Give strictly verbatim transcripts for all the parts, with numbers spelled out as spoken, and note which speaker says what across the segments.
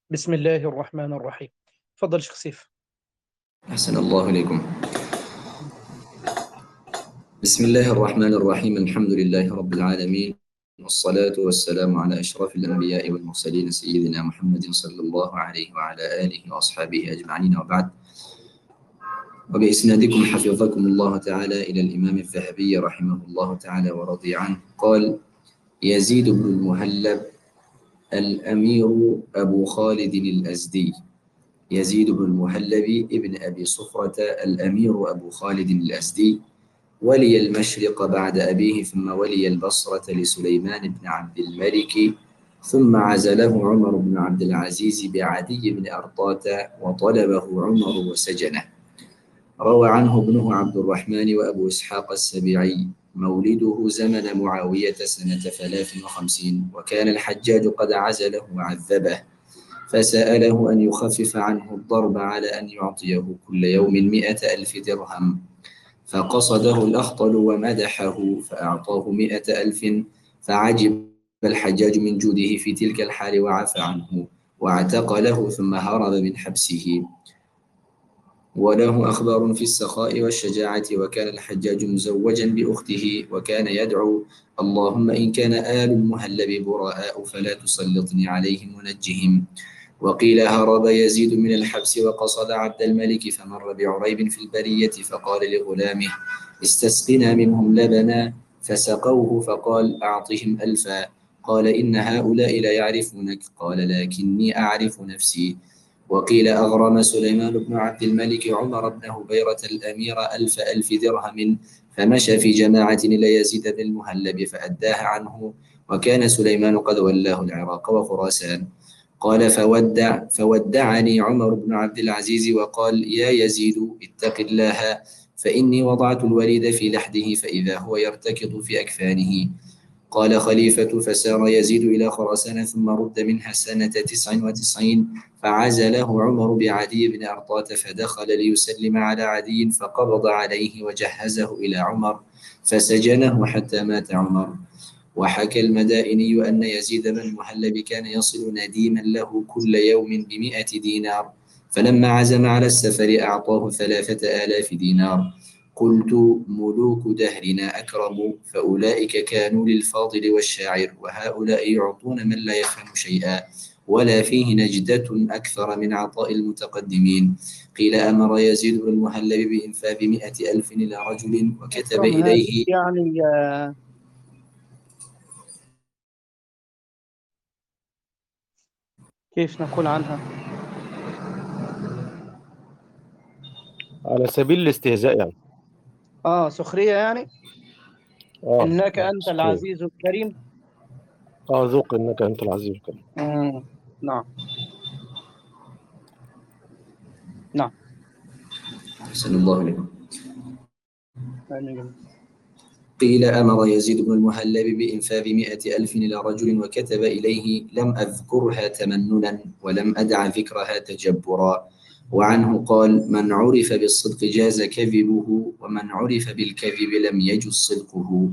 Speaker 1: بسم الله الرحمن الرحيم. تفضل شيخ سيف.
Speaker 2: أحسن الله إليكم. بسم الله الرحمن الرحيم. الحمد لله رب العالمين، والصلاة والسلام على أشرف الأنبياء والمرسلين سيدنا محمد صلى الله عليه وعلى آله وأصحابه أجمعين، وبعد. وبإسنادكم حفظكم الله تعالى إلى الإمام الذهبي رحمه الله تعالى ورضي عنه قال: يزيد بن المهلب الأمير أبو خالد الأزدي. يزيد بن المهلب ابن أبي صفرة الأمير أبو خالد الأزدي ولي المشرق بعد أبيه، ثم ولي البصرة لسليمان بن عبد الملك، ثم عزله عمر بن عبد العزيز بعدي بن أرطاة وطلبه عمر وسجنه. روى عنه ابنه عبد الرحمن وأبو إسحاق السبيعي: مولده زمن معاوية سنة ثلاث وخمسين، وكان الحجاج قد عزله وعذبه، فسأله أن يخفف عنه الضرب على أن يعطيه كل يوم مئة ألف درهم، فقصده الأخطل ومدحه فأعطاه مئة ألف، فعجب الحجاج من جوده في تلك الحال وعفى عنه واعتق له، ثم هرب من حبسه. وله أخبار في السخاء والشجاعة. وكان الحجاج مزوجا بأخته، وكان يدعو: اللهم إن كان آل المهلب براء فلا تسلطني عليهم ونجهم. وقيل هرب يزيد من الحبس وقصد عبد الملك، فمر بعريب في البرية فقال لغلامه: استسقنا منهم لبنا، فسقوه، فقال: أعطهم ألفا. قال: إن هؤلاء لا يعرفونك. قال: لكني أعرف نفسي. وقيل أغرم سليمان بن عبد الملك عمر بن هبيرة الأمير ألف ألف درهم، فمشى في جماعة إلى يزيد بن المهلب فأداها عنه، وكان سليمان قد ولاه العراق وخراسان. قال: فودع فودعني عمر بن عبد العزيز وقال: يا يزيد اتق الله، فإني وضعت الوليد في لحده فإذا هو يرتكض في أكفانه. قال خليفة: فسار يزيد إلى خراسان، ثم رد منها سنة تسع وتسعين، فعزله عمر بعدي بن أرطاة، فدخل ليسلم على عدي، فقبض عليه وجهزه إلى عمر، فسجنه حتى مات عمر. وحكى المدائني أن يزيد بن المهلب كان يصل نديما له كل يوم بمئة دينار، فلما عزم على السفر أعطاه ثلاثة آلاف دينار. قلت: ملوك دهرنا أكرم، فأولئك كانوا للفاضل والشاعر، وهؤلاء يعطون من لا يفهم شيئا، ولا فيه نجدة أكثر من عطاء المتقدمين. قيل: أمر يزيد بن المهلب بإنفاذ مئة ألف إلى رجل وكتب
Speaker 1: أكرم هذه
Speaker 2: إليه.
Speaker 1: يعني كيف نقول عنها؟
Speaker 3: على سبيل الاستهزاء يعني.
Speaker 1: آه سخرية يعني.
Speaker 3: اه
Speaker 1: إنك
Speaker 3: اه
Speaker 1: أنت
Speaker 3: سخرية.
Speaker 1: العزيز الكريم.
Speaker 3: اه ذوق انك انت العزيز الكريم.
Speaker 1: مم. نعم نعم.
Speaker 2: أحسن الله إليكم.
Speaker 1: آمين.
Speaker 2: قيل: أمر يزيد بن المهلب بإنفاذ مئة ألف إلى رجل وكتب إليه: لم أذكرها تمننا ولم أدع ذكرها تجبرا. وعنه قال: من عرف بالصدق جاز كذبه، ومن عرف بالكذب لم يجز صدقه.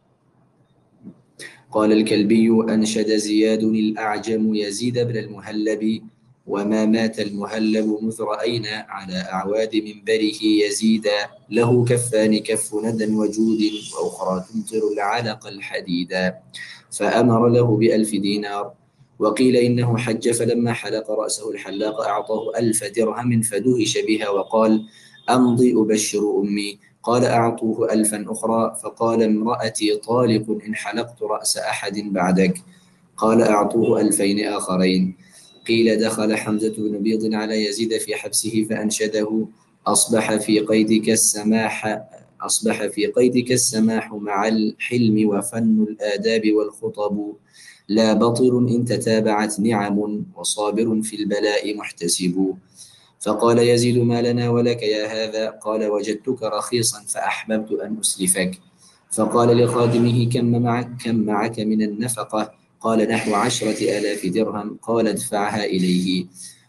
Speaker 2: قال الكلبي: أنشد زياد الأعجم يزيد بن المهلب: وما مات المهلب مذ رأينا على أعواد منبره يزيدا، له كفان كف ندى وجود، وأخرى تمطر العلق الحديدا. فأمر له بألف دينار. وقيل إنه حج، فلما حلق رأسه الحلاق أعطاه ألف درهم، فدهش بها وقال: أمضي أبشر أمي. قال: أعطوه ألفا أخرى، فقال: امرأتي طالق إن حلقت رأس أحد بعدك. قال: أعطوه ألفين آخرين. قيل: دخل حمزة بن بيض على يزيد في حبسه فأنشده: أصبح في قيدك السماح أصبح في قيدك السماح مع الحلم وفن الآداب والخطب، لا بطل إن تتابعت نعم، وصابر في البلاء محتسب. فقال يزيد: ما لنا ولك يا هذا؟ قال: وجدتك رخيصا فأحببت أن أسلفك. فقال لخادمه: كم معك, كم معك من النفقة؟ قال: نحو عشرة آلاف درهم. قال: ادفعها إليه.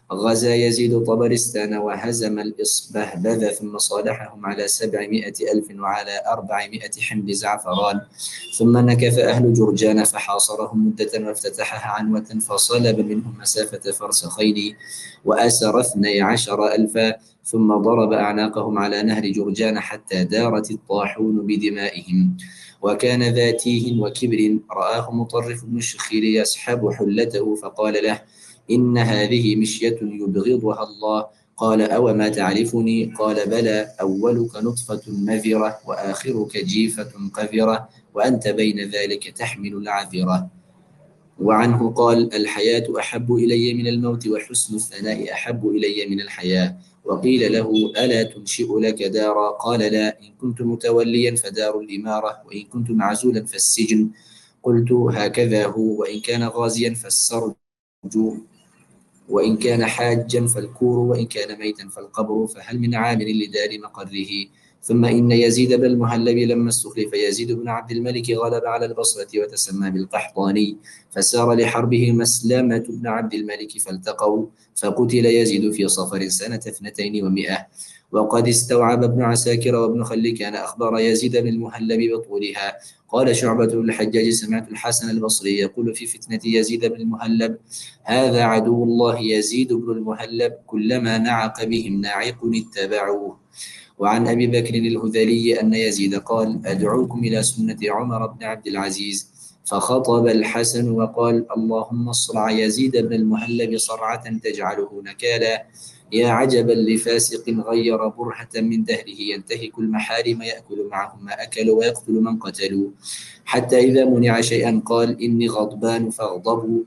Speaker 2: غزا يزيد طبرستان وهزم الإصبهبذ ثم صالحهم على سبعمائة ألف وعلى أربعمائة حمل زعفران. ثم نكث أهل جرجان فحاصرهم مدة وافتتحها عنوة فصلب منهم مسافة فرسخين وأسر اثني عشر ألفا، ثم ضرب أعناقهم على نهر جرجان حتى دارت الطاحون بدمائهم. وكان ذا تيه وكبر، رآه مطرف بن الشخير يسحب حلته فقال له: إن هذه مشية يبغضها الله. قال: أو ما تعرفني؟ قال: بلى، أولك نطفة مذرة وآخرك جيفة قذرة وأنت بين ذلك تحمل العذرة. وعنه قال: الحياة أحب إلي من الموت وحسن الثناء أحب إلي من الحياة. وقيل له: ألا تنشئ لك دارا؟ قال: لا، إن كنت متوليا فدار الإمارة، وإن كنت معزولا فالسجن. قلت: هكذا هو، وإن كان غازيا فالسرج، وإن كان حاجا فالكور، وإن كان ميتا فالقبر، فهل من عامل لدار مقره؟ ثم إن يزيد بن المهلب لما استخلف يزيد بن عبد الملك غلب على البصرة وتسمى بالقحطاني، فسار لحربه مسلمة بن عبد الملك فالتقوا، فقتل يزيد في صفر سنة اثنتين ومائة. وقد استوعب ابن عساكر وابن خلكان أخبار يزيد بن المهلب بطولها. قال شعبة بن الحجاج: سمعت الحسن البصري يقول في فتنة يزيد بن المهلب: هذا عدو الله يزيد بن المهلب، كلما نعق بهم ناعق اتبعوه. وعن أبي بكر الهذلي أن يزيد قال: أدعوكم إلى سنة عمر بن عبد العزيز. فخطب الحسن وقال: اللهم اصرع يزيد بن المهلب صرعة تجعله نكالا. يا عجبا لفاسق غير برهة من دهره، ينتهك المحارم يأكل معهم ما أكلوا ويقتل من قتلوا، حتى إذا منع شيئا قال: إني غضبان فاغضبوا.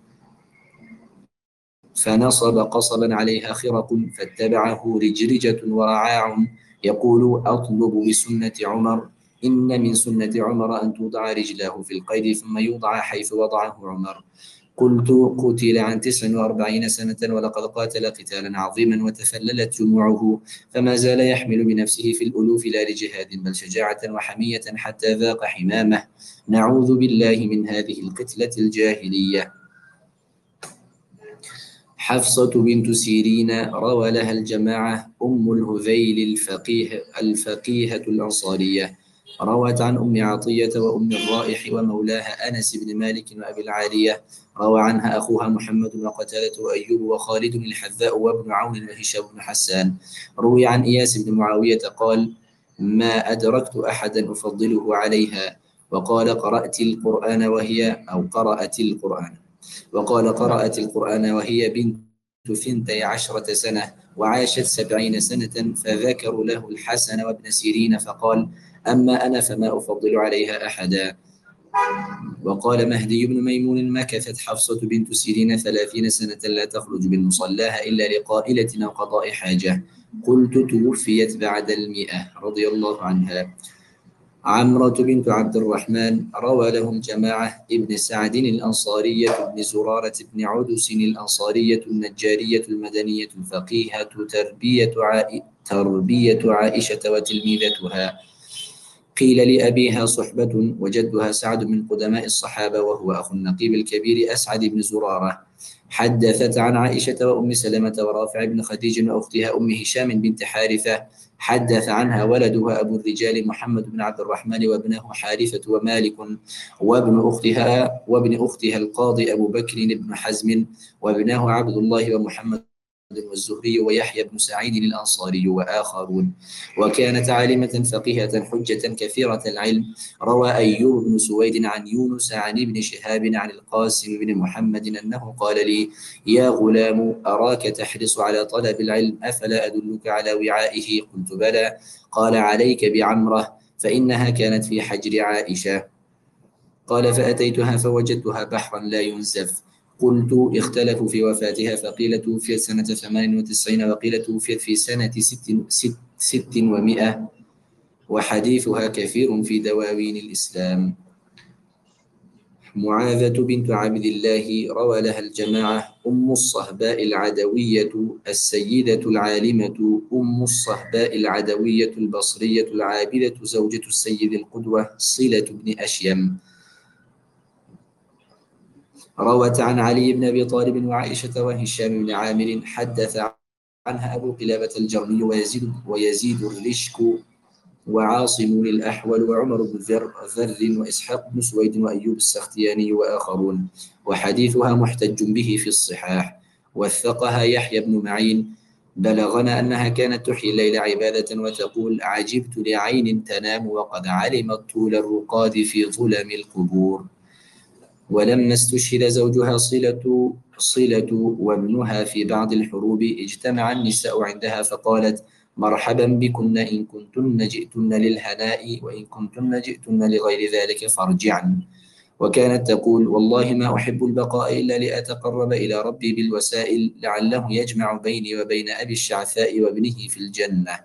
Speaker 2: فنصب قصبا عليها خرق فاتبعه رجرجة ورعاع يقول: أطلب بسنة عمر. إن من سنة عمر أن توضع رجلاه في القيد ثم يوضع حيث وضعه عمر. قلت: قتل عن تسع وأربعين سنة ولقد قاتل قتالا عظيما وتفللت جموعه، فما زال يحمل بنفسه في الألوف لا لجهاد بل شجاعة وحمية حتى ذاق حمامه. نعوذ بالله من هذه القتلة الجاهلية. حفصة بنت سيرين روى لها الجماعة أم الهذيل الفقيه الفقيهة الأنصارية، روت عن أم عطية وأم الرائح ومولاها أنس بن مالك وأبي العالية، روى عنها أخوها محمد وقتادة وأيوب وخالد الحذاء وابن عون وهشام بن حسان. روي عن إياس بن معاوية قال: ما أدركت أحدا أفضله عليها. وقال: قرأت القرآن وهي أو قرأت القرآن وقال قرأت القرآن وهي بنت ثنتي عشرة سنة وعاشت سبعين سنة. فذكروا له الحسن وابن سيرين فقال: أما أنا فما أفضل عليها أحدا. وقال مهدي بن ميمون: مكثت حفصة بنت سيرين ثلاثين سنة لا تخرج من مصلاها إلا لقائلة أو قضاء حاجة. قلت: توفيت بعد المئة رضي الله عنها. عمرة بنت عبد الرحمن روى لهم جماعة: ابن سعد الأنصارية، ابن زرارة بن عدس الأنصارية النجارية المدنية الفقيهة، تربية, عائ... تربية عائشة وتلميذتها. قيل لأبيها صحبة، وجدها سعد من قدماء الصحابة وهو أخو النقيب الكبير أسعد بن زرارة. حدثت عن عائشة وأم سلمة ورافع بن خديج وأختها أم هشام بنت حارثة. حدث عنها ولدها أبو الرجال محمد بن عبد الرحمن وابنه حارثة ومالك وابن أختها وابن أختها القاضي أبو بكر بن حزم وابنه عبد الله ومحمد والزهري ويحيى بن سعيد الأنصاري وآخرون. وكانت عالمة فقيهة حجة كثيرة العلم. روى أيوب بن سويد عن يونس عن ابن شهاب عن القاسم بن محمد أنه قال لي: يا غلام، أراك تحرص على طلب العلم، أفلا أدلك على وعائه؟ قلت: بلى. قال: عليك بعمرة، فإنها كانت في حجر عائشة. قال: فأتيتها فوجدتها بحرا لا ينزف. قلت: اختلفوا في وفاتها، فقيل توفيت سنة ثمان وتسعين وقيل توفيت في سنة ست, ست, ست ومئة، وحديثها كثير في دواوين الإسلام. معاذة بنت عبد الله روى لها الجماعة: أم الصهباء العدوية السيدة العالمة، أم الصهباء العدوية البصرية العابدة، زوجة السيد القدوة صلة بن أشيم. روت عن علي بن أبي طالب وعائشة وهشام بن عامر حدث عنها أبو قلابة الجرمي ويزيد, ويزيد الرشك وعاصم الأحول وعمر بن ذر وإسحاق بن سويد وأيوب السختياني وآخرون، وحديثها محتج به في الصحاح. وثقها يحيى بن معين: بلغنا أنها كانت تحيي الليل عبادة وتقول: عجبت لعين تنام وقد علمت طول الرقاد في ظلم القبور. ولما استشهد زوجها صلة صلة وابنها في بعض الحروب اجتمع النساء عندها فقالت: مرحبا بكن إن كنتن جئتن للهناء، وإن كنتن جئتن لغير ذلك فارجعن. وكانت تقول: والله ما أحب البقاء إلا لأتقرب إلى ربي بالوسائل لعله يجمع بيني وبين أبي الشعثاء وابنه في الجنة.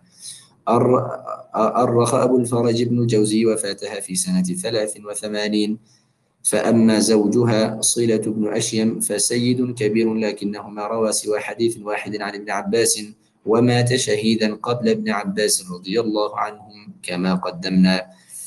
Speaker 2: أرخ أبو الفرج بن الجوزي وفاتها في سنة ثلاث وثمانين. فأما زوجها صلة بن أشيم فسيد كبير، لكنهما روى سوى حديث واحد عن ابن عباس، ومات شهيدا قبل ابن عباس رضي الله عنهم كما قدمنا.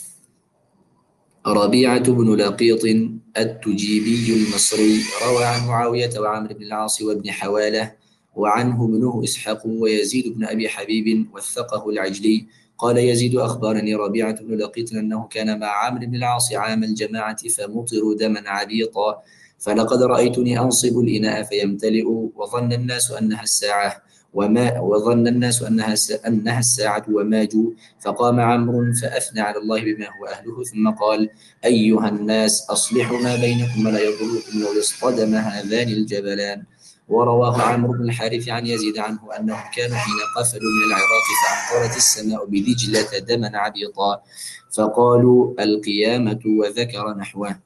Speaker 2: ربيعة بن لقيط التجيبي المصري روى عن معاوية وعمرو بن العاص وابن حوالة وعنه ابنه إسحاق ويزيد بن أبي حبيب وثقه العجلي. قال يزيد: أخبرني ربيعة بن لقيط أنه كان مع عمرو بن العاص عام الجماعة فمطروا دما عبيطا، فلقد رأيتني أنصب الإناء فيمتلئ، وظن الناس أنها الساعة وما وظن الناس أنها أنها الساعة وماجوا. فقام عمرو فأثنى على الله بما هو أهله، ثم قال: أيها الناس، أصلحوا ما بينكم ولا يضركم لو اصطدم هذان الجبلان. ورواه عمرو بن الحارث عن يزيد عنه أنهم كانوا حين قفلوا من العراق فأمطرت السماء بدجلة دما عبيطا، فقالوا: القيامة، وذكر نحوه.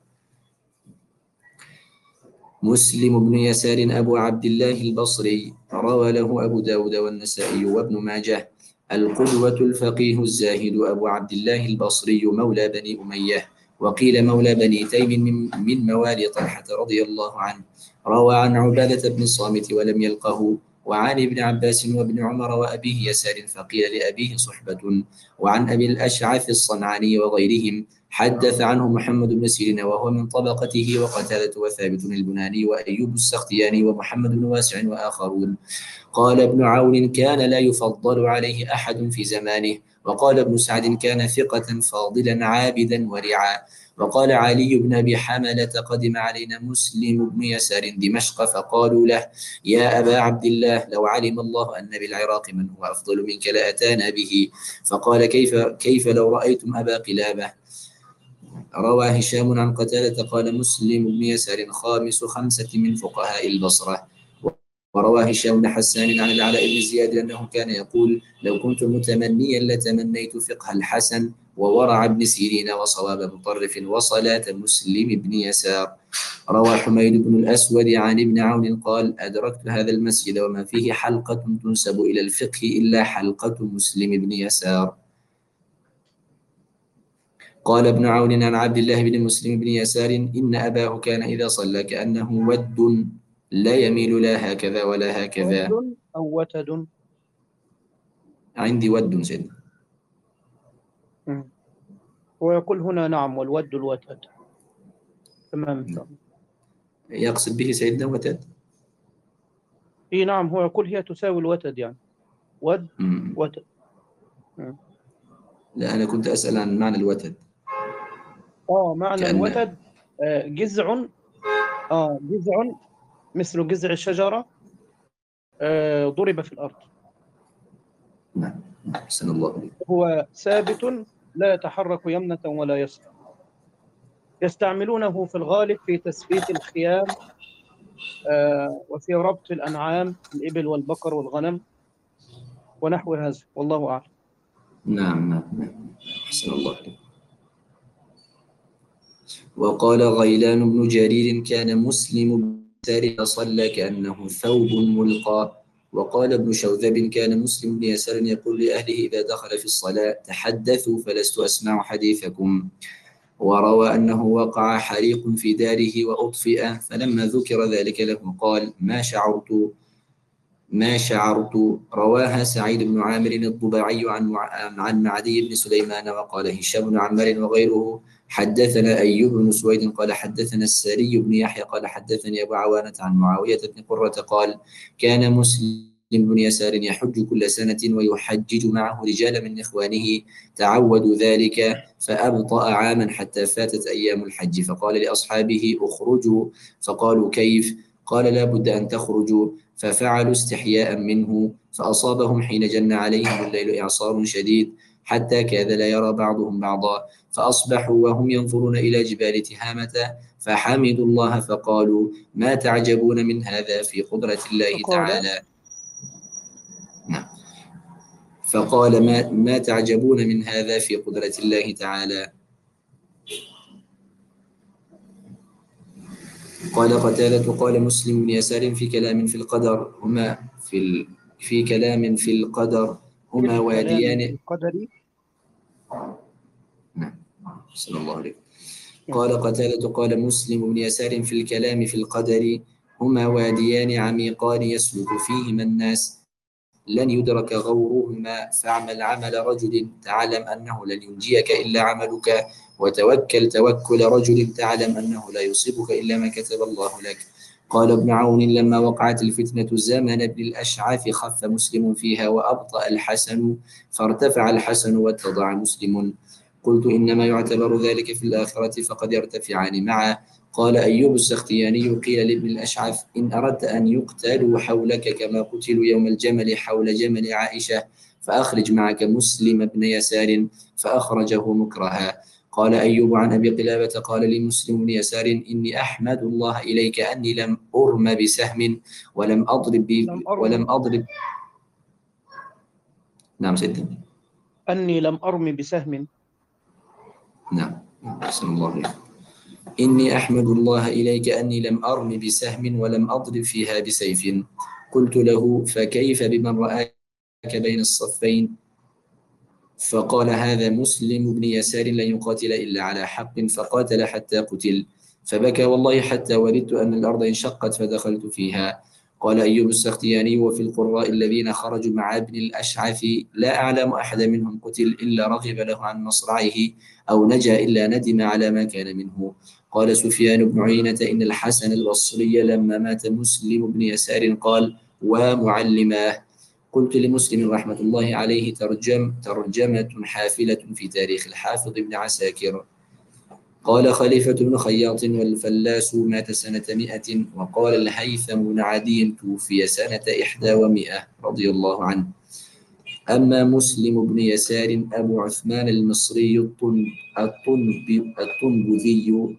Speaker 2: مسلم بن يسار أبو عبد الله البصري روى له أبو داود والنسائي وابن ماجه. القدوة الفقيه الزاهد أبو عبد الله البصري مولى بني أمية، وقيل مولى بني تيم من, من موالي طلحة رضي الله عنه. روى عن عبادة بن الصامت ولم يلقه، وعن ابن عباس وابن عمر وأبيه يسار فقيل لأبيه صحبة، وعن أبي الأشعث الصنعاني وغيرهم. حدث عنه محمد بن سيرين وهو من طبقته، وقتادة وثابت البناني وأيوب السختياني ومحمد بن واسع وآخرون. قال ابن عون: كان لا يفضل عليه أحد في زمانه. وقال ابن سعد: كان ثقة فاضلا عابدا ورعا. وقال علي بن أبي حملة: قدم علينا مسلم بن يسار دمشق فقالوا له: يا أبا عبد الله، لو علم الله أن بالعراق من هو أفضل منك لأتانا به. فقال: كيف, كيف لو رأيتم أبا قلابة. روى هشام عن قتادة قال: مسلم بن يسار خامس خمسة من فقهاء البصرة. وروى هشام بن حسان عن العلاء بن زياد أنه كان يقول: لو كنت متمنيا لتمنيت فقه الحسن وورع ابن سيرين وصواب مطرف وصلاة مسلم بن يسار. روى حميد بن الأسود عن ابن عون قال: أدركت هذا المسجد وما فيه حلقة تنسب إلى الفقه إلا حلقة مسلم بن يسار. قال ابن عون عن عبد الله بن مسلم بن يسار: إن أباه كان إذا صلى كأنه ود لا يميل لا هكذا ولا هكذا.
Speaker 1: ود أو وتد؟
Speaker 2: عندي ود سيدنا.
Speaker 1: ويقول هنا نعم، والود الوتد. تمام.
Speaker 2: يقصد به سيدنا وتد؟
Speaker 1: إيه نعم، هو يقول هي تساوي الوتد، يعني ود
Speaker 2: مم.
Speaker 1: وتد.
Speaker 2: لا، أنا كنت أسأل عن معنى الوتد.
Speaker 1: آه معنى
Speaker 2: كأن...
Speaker 1: الوتد آه جذع آه جذع مثل جذع الشجرة آه ضرب في الأرض.
Speaker 2: نعم، أحسن الله عليك.
Speaker 1: هو ثابت لا يتحرك يمنة ولا يسرى. يستعملونه في الغالب في تثبيت الخيام آه وفي ربط الأنعام الإبل والبقر والغنم ونحو هذا، والله أعلم.
Speaker 2: نعم نعم نعم، أحسن الله عليك. وقال غيلان بن جرير: كان مسلم بن يسار صلى كأنه ثوب ملقى. وقال ابن شوذب: كان مسلم بن يسار يقول لأهله إذا دخل في الصلاة: تحدثوا فلست أسمع حديثكم. وروى أنه وقع حريق في داره وأطفئ، فلما ذكر ذلك له قال: ما شعرت ما شعرت. رواها سعيد بن عامر الضباعي عن عن معدي بن سليمان. وقال هشام بن عمار وغيره: حدثنا أيوب بن سويد قال حدثنا الساري بن يحيى قال حدثني أبو عوانة عن معاوية بن قرة قال كان مسلم بن يسار يحج كل سنة ويحجج معه رجال من إخوانه تعودوا ذلك فأبطأ عاما حتى فاتت أيام الحج فقال لأصحابه اخرجوا فقالوا كيف؟ قال لا بد أن تخرجوا ففعلوا استحياء منه فأصابهم حين جن عليهم الليل إعصار شديد حتى كاد لا يرى بعضهم بعضا فأصبحوا وهم ينظرون إلى جبال تهامة فحمدوا الله فقالوا ما تعجبون من هذا في قدرة الله
Speaker 1: فقال
Speaker 2: تعالى فقال ما, ما تعجبون من هذا في قدرة الله تعالى قال قتادة قال مسلم بن يسار في كلام في القدر هما في ال... في كلام في القدر هما
Speaker 1: الكلام في
Speaker 2: واديان
Speaker 1: القدر.
Speaker 2: نعم صلى الله عليه قال قتادة قال مسلم بن يسار في الكلام في القدر هما واديان عميقان يسلك فيهما الناس لن يدرك غورهما فاعمل عمل رجل تعلم أنه لن ينجيك إلا عملك وتوكل توكل رجل تعلم أنه لا يصيبك إلا ما كتب الله لك قال ابن عون لما وقعت الفتنة زمن ابن الأشعاث خف مسلم فيها وأبطأ الحسن فارتفع الحسن واتضع مسلم قلت إنما يعتبر ذلك في الآخرة فقد يرتفعان معا قال أيوب السختياني قيل لابن الأشعث إن أردت أن يقتلوا حولك كما قتلوا يوم الجمل حول جمل عائشة فأخرج معك مسلم بن يسار فأخرجه مكرها قال أيوب عن أبي قلابة قال لمسلم بن يسار إني أحمد الله إليك أني لم أرم بسهم ولم أضرب ب... ولم أضرب نعم سيدنا
Speaker 1: أني لم أرم بسهم
Speaker 2: نعم أحسن الله عليك إني أحمد الله إليك أني لم أرم بسهم ولم أضرب فيها بسيف قلت له فكيف بمن رآك بين الصفين فقال هذا مسلم بن يسار لن يقاتل إلا على حق فقاتل حتى قتل فبكى والله حتى وددت أن الأرض انشقت فدخلت فيها قال أيوب السختياني وفي القراء الذين خرجوا مع ابن الأشعث لا أعلم أحد منهم قتل إلا رغب له عن مصرعه أو نجا إلا ندم على ما كان منه قال سفيان بن عيينة إن الحسن البصري لما مات مسلم بن يسار قال ومعلماه قلت لمسلم رحمة الله عليه ترجم ترجمة حافلة في تاريخ الحافظ بن عساكر قال خليفة بن خياط والفلاس مات سنة مئة وقال الهيثم بن عدي توفي سنة إحدى ومئة رضي الله عنه أما مسلم بن يسار أبو عثمان المصري الطنبذي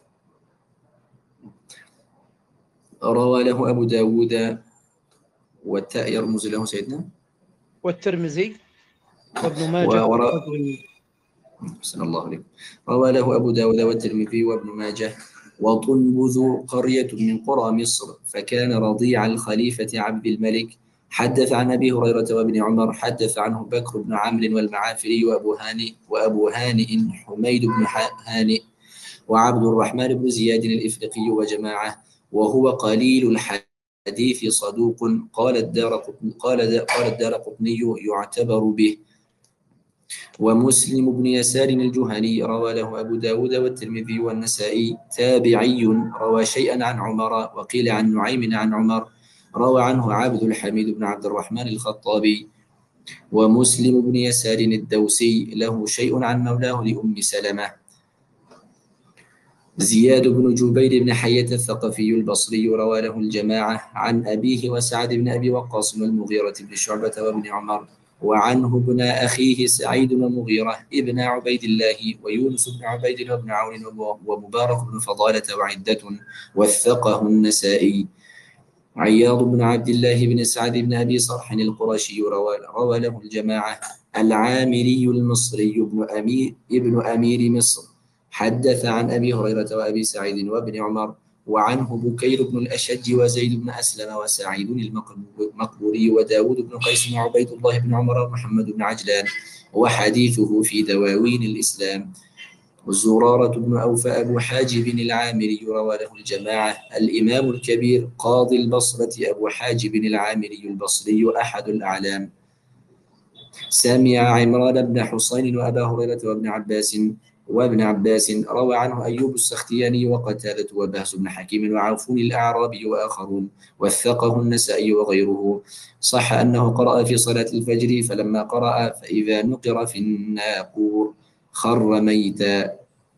Speaker 2: روى له أبو داود والتاء يرمز له سيدنا
Speaker 1: والترمذي وابن ماجه
Speaker 2: ورا... بسم الله عليكم روى له أبو داود والترمذي وابن ماجه وطنبذ قرية من قرى مصر فكان رضيع الخليفة عبد الملك حدث عن أبي هريرة وابن عمر حدث عنه بكر بن عمرو والمعافري وأبو هانئ وأبو هانئ حميد بن هانئ وعبد الرحمن بن زياد الإفريقي وجماعة وهو قليل الحديث صدوق قال الدارقطني قال قال الدارقطني يعتبر به ومسلم بن يسار الجهني روى له أبو داود والترمذي والنسائي تابعي روى شيئا عن عمر وقيل عن نعيم عن عمر روى عنه عبد الحميد بن عبد الرحمن الخطابي ومسلم بن يسار الدوسي له شيء عن مولاه لأم سلمة زياد بن جبير بن حية الثقفي البصري روى له الجماعة عن أبيه وسعد بن أبي وقاص والمغيرة بن شعبة وابن عمر وعنه ابن أخيه سعيد ومغيرة ابن عبيد الله ويونس بن عبيد الله بن عون ومبارك بن فضالة وعدة وثقه النسائي عياض بن عبد الله بن سعد بن أبي صرح القرشي روى, روى له الجماعة العامري المصري ابن أمير, ابن أمير مصر حدث عن أبي هريرة وأبي سعيد وابن عمر وعنه بكير بن الأشج وزيد بن أسلم وسعيد المقبوري وداود بن قيس وعبيد الله بن عمر ومحمد بن عجلان وحديثه في دواوين الإسلام وزرارة بن أوفى أبو حاجب العامري روى له الجماعة الإمام الكبير قاضي البصرة أبو حاجب العامري البصري أحد الأعلام سمع عمران بن حسين وأبا هريرة وابن عباس وابن عباس. روى عنه أيوب السختياني وقتادة وبهز بن حكيم وعوف الأعرابي وآخرون، وثقه النسائي وغيره. صح أنه قرأ في صلاة الفجر فلما قرأ فإذا نقر في الناقور خر ميتا،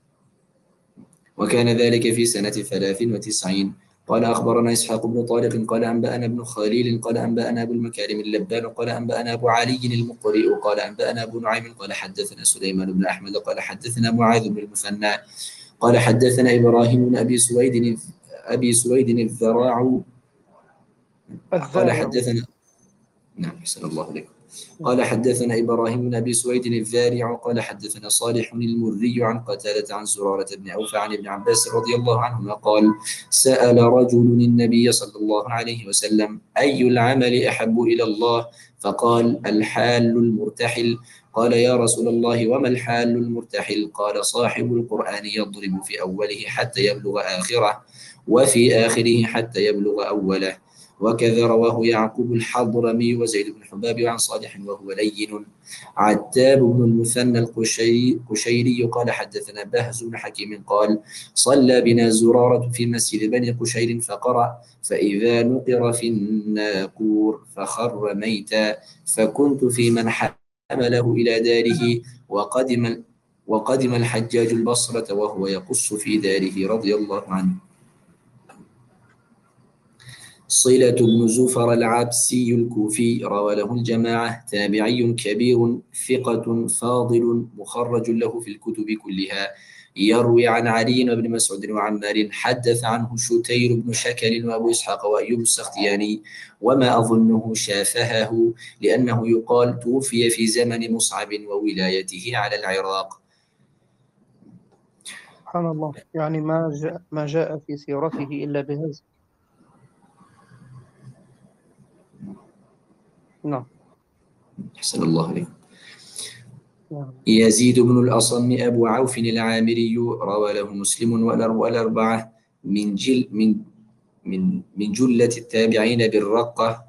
Speaker 2: وكان ذلك في سنة ثلاث وتسعين. قال أخبرنا إسحاق بن طارق قال أنبأنا ابن خليل قال أنبأنا أبو المكارم اللبان قال أنبأنا أبو علي المقرئ قال أنبأنا أبو نعيم قال حدثنا سليمان بن أحمد قال حدثنا معاذ بن المثنى قال حدثنا إبراهيم بن أبي سويد أبي سويد الذراع قال حدثنا نعم أحسن الله عليكم قال حدثنا إبراهيم بن أبي سويد الذارع قال حدثنا صالح المري عن قتادة عن زرارة بن أوفى عن ابن عباس رضي الله عنهما قال سأل رجل النبي صلى الله عليه وسلم أي العمل أحب إلى الله؟ فقال الحال المرتحل. قال يا رسول الله وما الحال المرتحل؟ قال صاحب القرآن يضرب في أوله حتى يبلغ آخره وفي آخره حتى يبلغ أوله. وكذا رواه يعقوب الحضرمي وزيد بن حباب عن صالح وهو لين. عتاب بن المثنى القشيري قال حدثنا بهز بن حكيم قال صلى بنا زرارة في مسجد بني قشير فقرأ فإذا نقر في الناقور فخر ميتا، فكنت في من حمله إلى داره وقدم وقدم الحجاج البصرة وهو يقص في داره رضي الله عنه. صلة بن زفر العبسي الكوفي روى له الجماعة، تابعي كبير ثقة فاضل مخرج له في الكتب كلها، يروي عن علي بن مسعود وعمار. حدث عنه شتير بن شكل وأبو إسحاق وأيوب السختياني، وما أظنه شافهه لأنه يقال توفي في زمن مصعب وولايته على العراق.
Speaker 1: سبحان الله، يعني ما جاء, ما جاء في سيرته إلا بهذا. نعم.
Speaker 2: أحسن الله عليك.
Speaker 1: نعم.
Speaker 2: يزيد بن الأصم أبو عوف العامري روى له مسلم والأربعة من جل من من من جلة التابعين بالرقة.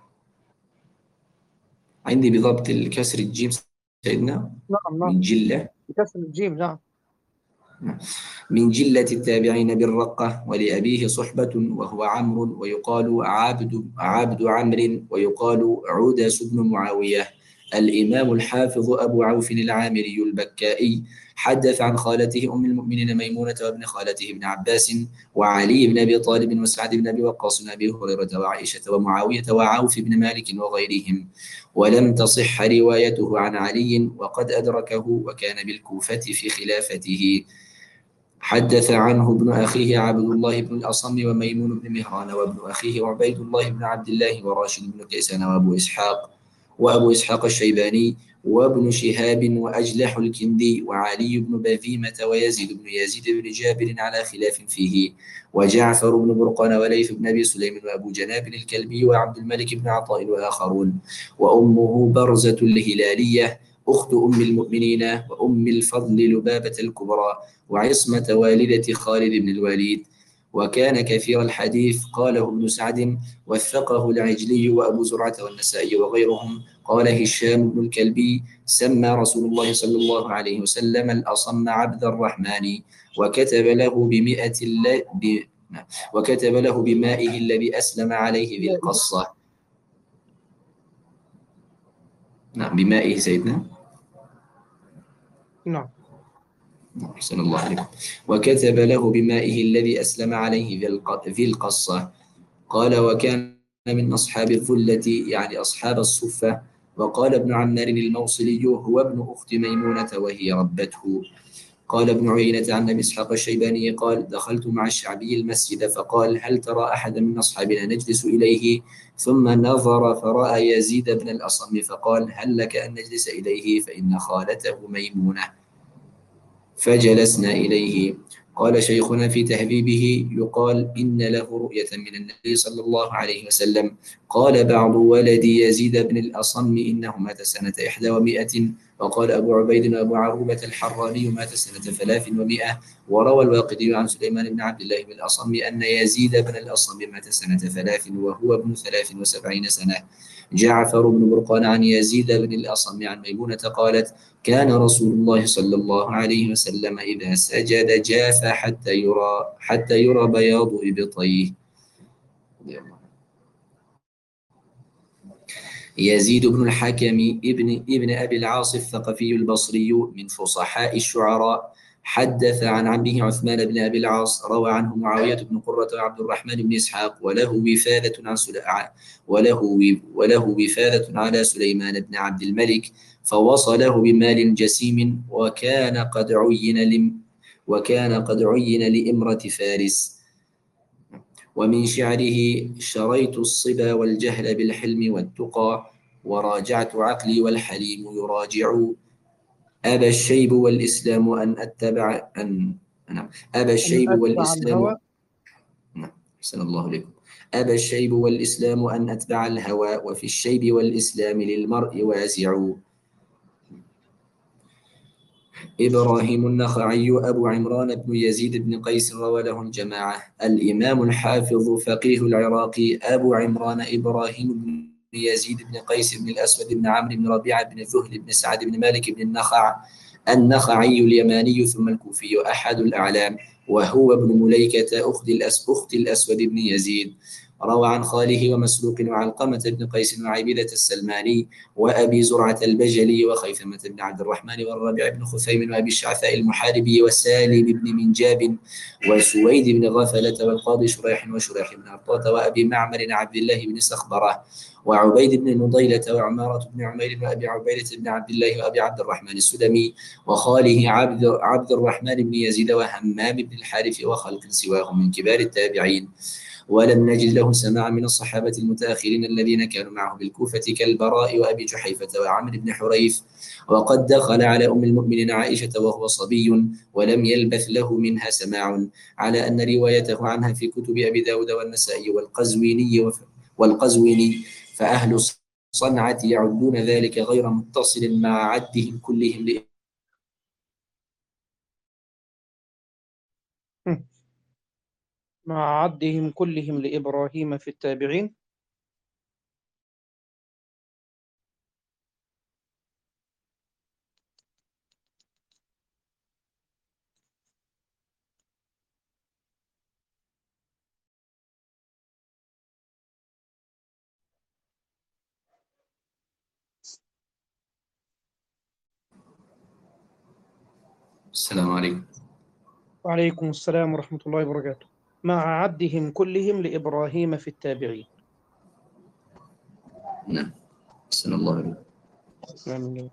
Speaker 2: عندي بضبط الكسر الجيم سيدنا.
Speaker 1: نعم نعم.
Speaker 2: من جلة
Speaker 1: بكسر الجيم. نعم.
Speaker 2: من جلة التابعين بالرقة، ولأبيه صحبة وهو عمرو ويقال عبد عبد عمرو ويقال عدس بن معاوية. الإمام الحافظ أبو عوف العامري البكائي حدث عن خالته أم المؤمنين ميمونة وابن خالته ابن عباس وعلي بن أبي طالب وسعد بن أبي وقاص وأبي هريرة وعائشة ومعاوية وعوف بن مالك وغيرهم، ولم تصح روايته عن علي وقد أدركه وكان بالكوفة في خلافته. حدث عنه ابن أخيه عبد الله بن الأصم وميمون بن مهران وابن أخيه عبيد الله بن عبد الله وراشد بن كيسان وأبو إسحاق وأبو إسحاق الشيباني وابن شهاب وأجلح الكندي وعلي بن بذيمة ويزيد بن يزيد بن جابر على خلاف فيه، وجعفر بن برقان وليث بن أبي سليم وأبو جناب الكلبي وعبد الملك بن عطاء وآخرون. وأمه برزة الهلالية أخت أم المؤمنين وأم الفضل لبابة الكبرى وعصمة والدة خالد بن الوليد، وكان كثير الحديث. قاله ابن سعد وثقه العجلي وأبو زرعة والنسائي وغيرهم. قال هشام بن الكلبي سمى رسول الله صلى الله عليه وسلم الأصم عبد الرحمن، وكتب له بمئة الل... ب... وكتب له بمائه الذي أسلم عليه ذي القصة. نعم بمائه سيدنا.
Speaker 1: نعم.
Speaker 2: أحسن الله عليكم. وكتب له بمائه الذي أسلم عليه ذي القصة. قال وكان من أصحاب الظلة يعني أصحاب الصفة. وقال ابن عمار الموصلي هو ابن أخت ميمونة وهي ربته. قال ابن عيينة عن أبي إسحاق الشيباني قال دخلت مع الشعبي المسجد فقال هل ترى أحدا من أصحابنا نجلس إليه؟ ثم نظر فرأى يزيد بن الأصم فقال هل لك أن نجلس إليه فإن خالته ميمونة، فجلسنا إليه. قال شيخنا في تهذيبه يقال إن له رؤية من النبي صلى الله عليه وسلم. قال بعض ولد يزيد بن الأصم إنه مات سنة إحدى ومائة، وقال أبو عبيد وأبو عروبة الحراني مات سنة ثلاث ومائة. وروى الواقدي عن سليمان بن عبد الله بن الأصم أن يزيد بن الأصم مات سنة ثلاث وهو ابن ثلاث وسبعين سنة. جعفر بن برقان عن يزيد بن الأصم عن ميمونة قالت كان رسول الله صلى الله عليه وسلم إذا سجد جاف حتى يرى حتى يرى بياض إبطيه. يزيد بن الحكم ابن ابن أبي العاص الثقفي البصري من فصحاء الشعراء حدث عن عمه عثمان بن أبي العاص، روى عنه معاوية بن قرة وعبد الرحمن بن إسحاق، وله وفادة عن وله وله وفادة على سليمان بن عبد الملك، فوصله بمال جسيم، وكان قد عين لم وكان قد عين لإمرة فارس. ومن شعره شريت الصبا والجهل بالحلم والتقى، وراجعت عقلي والحليم يراجع. أبى الشيب والإسلام أن أتبع أن نعم أبى الشيب
Speaker 1: أن أتبع
Speaker 2: والإسلام
Speaker 1: الهوى.
Speaker 2: نعم أحسن الله عليكم. أبى الشيب والإسلام أن أتبع الهوى، وفي الشيب والإسلام للمرء وازع. إبراهيم النخعي أبو عمران بن يزيد بن قيس روى له الجماعة. الإمام الحافظ فقيه العراقي أبو عمران إبراهيم بن يزيد بن قيس بن الأسود بن عمرو بن ربيعة بن الذهل بن سعد بن مالك بن النخع النخعي اليماني ثم الكوفي أحد الأعلام، وهو ابن مليكة أخت أخت الأسود بن يزيد. روى عن خاله ومسروق وعلقمة بن قيس وعبيدة السلماني وأبي زرعة البجلي وخيثمة بن عبد الرحمن والربيع بن خثيم وأبي الشعثاء المحاربي وسالم بن منجاب وسويد بن غفلة والقاضي شريح وشريح بن عطاة وأبي معمر عبد الله بن سخبرة وعبيد بن نضيلة وعمارة بن عمير وأبي عبيدة بن عبد الله وأبي عبد الرحمن السلمي وخاله عبد عبد الرحمن بن يزيد وهمام بن الحارث وخلق سواهم من كبار التابعين. ولم نجد له سماعا من الصحابة المتأخرين الذين كانوا معه بالكوفة كالبراء وأبي جحيفة وعمرو بن حريث. وقد دخل على أم المؤمنين عائشة وهو صبي ولم يلبث له منها سماع، على أن روايته عنها في كتب أبي داود والنسائي والقزويني والقزويني فأهل الصنعة يعدون ذلك غير متصل مع عدهم كلهم ل...
Speaker 1: مع عدهم كلهم لإبراهيم في التابعين.
Speaker 2: السلام عليكم.
Speaker 1: وعليكم السلام ورحمة الله وبركاته. مع عدهم كلهم لإبراهيم في التابعين.
Speaker 2: نعم أحسن الله عليكم.
Speaker 1: آمين.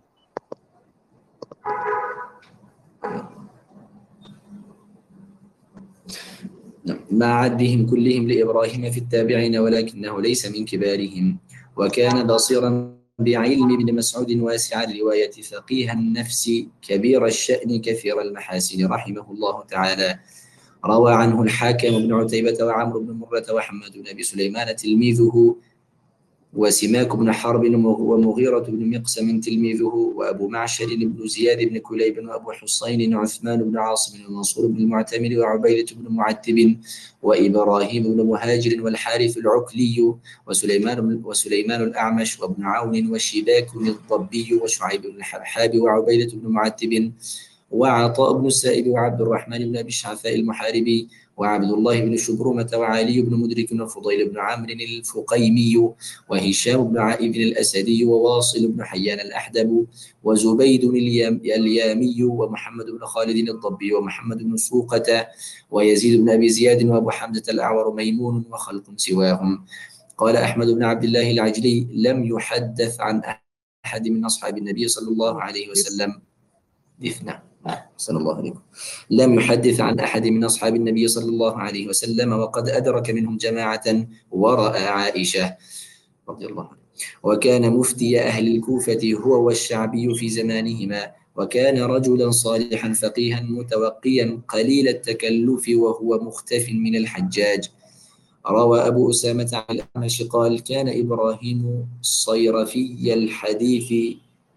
Speaker 2: مع عدهم كلهم لإبراهيم في التابعين ولكنه ليس من كبارهم، وكان بصيرا بعلم ابن مسعود واسع الرواية فقيه النفس كبير الشأن كثير المحاسن رحمه الله تعالى. روى عنه الحاكم بن عتيبة وعمرو بن مرة وحماد بن أبي سليمان تلميذه وسماك بن حرب ومغيرة بن مقسم تلميذه وأبو معشر بن زياد بن كليب وأبو حسين عثمان بن عاصم ومنصور بن المعتمر وعبيدة بن معتب وإبراهيم بن مهاجر والحارث العكلي وسليمان وسليمان الأعمش وابن عون وشباك الضبي وشعيب بن الحبحاب وعبيدة بن معتب وعطاء بن السائب وعبد الرحمن بن أبي الشعثاء المحاربي وعبد الله بن شبرمة وعلي بن مدرك وفضيل بن عمرو الفقيمي وهشام بن عائذ الأسدي وواصل بن حيان الأحدب وزبيد اليامي ومحمد بن خالد الضبي ومحمد بن سوقة ويزيد بن أبي زياد وأبو حمزة الأعور ميمون وخلق سواهم. قال أحمد بن عبد الله العجلي لم يحدث عن أحد من أصحاب النبي صلى الله عليه وسلم دفنا صلى الله عليه وسلم لم يحدث عن أحد من أصحاب النبي صلى الله عليه وسلم، وقد أدرك منهم جماعة ورأى عائشة رضي الله عنها. وكان مفتي أهل الكوفة هو والشعبي في زمانهما، وكان رجلا صالحا فقيها متوقيا قليل التكلف وهو مختف من الحجاج. روى أبو أسامة عن الأعمش قال كان إبراهيم الصيرفي الحديث.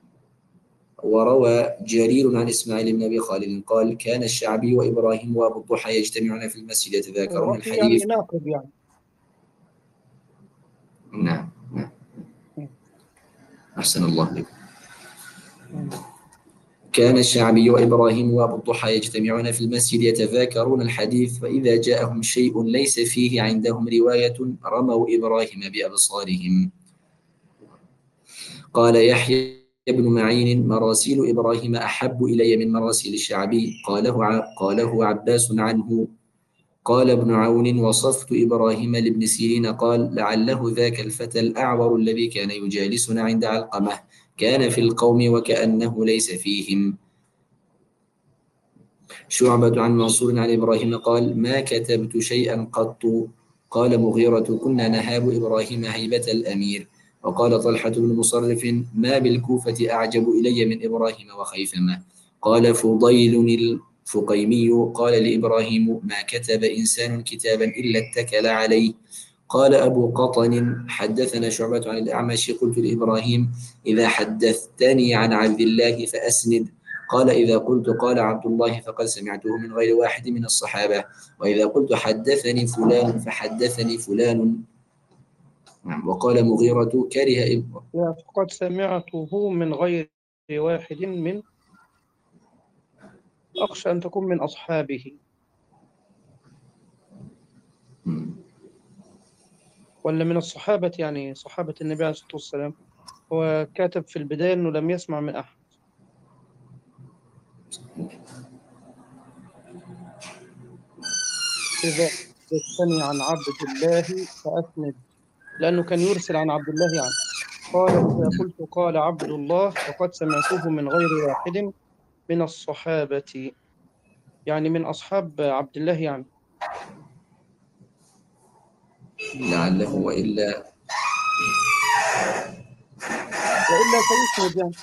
Speaker 2: وروى جرير عن إسماعيل بن أبي خالد قال كان الشعبي وإبراهيم وأبو الضحى يجتمعون في المسجد يتذاكرون الحديث.
Speaker 1: يعني ناقد يعني.
Speaker 2: نعم نعم. أحسن الله بك. كان الشعبي وإبراهيم وأبو الضحى يجتمعون في المسجد يتذاكرون الحديث، فإذا جاءهم شيء ليس فيه عندهم رواية رموا إبراهيم بأبصارهم. قال يحيى بن معين: مراسيل إبراهيم أحب إلي من مراسيل الشعبي. قاله قاله عباس عنه. قال ابن عون: وصفت إبراهيم لابن سيرين قال: لعله ذاك الفتى الأعور الذي كان يجالسنا عند علقمة، كان في القوم وكأنه ليس فيهم. شعبة عن منصور عن إبراهيم قال: ما كتبت شيئا قط. قال مغيرة: كنا نهاب إبراهيم هيبة الأمير. وقال طلحة بن مصرف: ما بالكوفة أعجب إلي من إبراهيم وخيثمة. قال فضيل الفقيمي: قال لإبراهيم: ما كتب إنسان كتابا إلا اتكل عليه. قال أبو قطن: حدثنا شعبة عن الأعمش: قلت لإبراهيم: إذا حدثتني عن عبد الله فأسند. قال إذا قلت قال عبد الله فقد سمعته من غير واحد من الصحابة، وإذا قلت حدثني فلان فحدثني فلان. وقال مغيرة: كره إبراهيم.
Speaker 1: فقد سمعته من غير واحد من، أخشى أن تكون من أصحابه ولا من الصحابة، يعني صحابة النبي عليه الصلاة والسلام. هو كاتب في البداية أنه لم يسمع من أحد. إذا حدثني عن عبد الله فأسند، لأنه كان يرسل عن عبد الله يعني. قال إذا قلت قال عبد الله فقد سمعته من غير واحد من الصحابة، يعني من أصحاب عبد الله يعني.
Speaker 2: لعله وإلا
Speaker 1: وإلا فيسند يعني.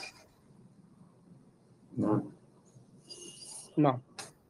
Speaker 2: نعم.
Speaker 1: نعم.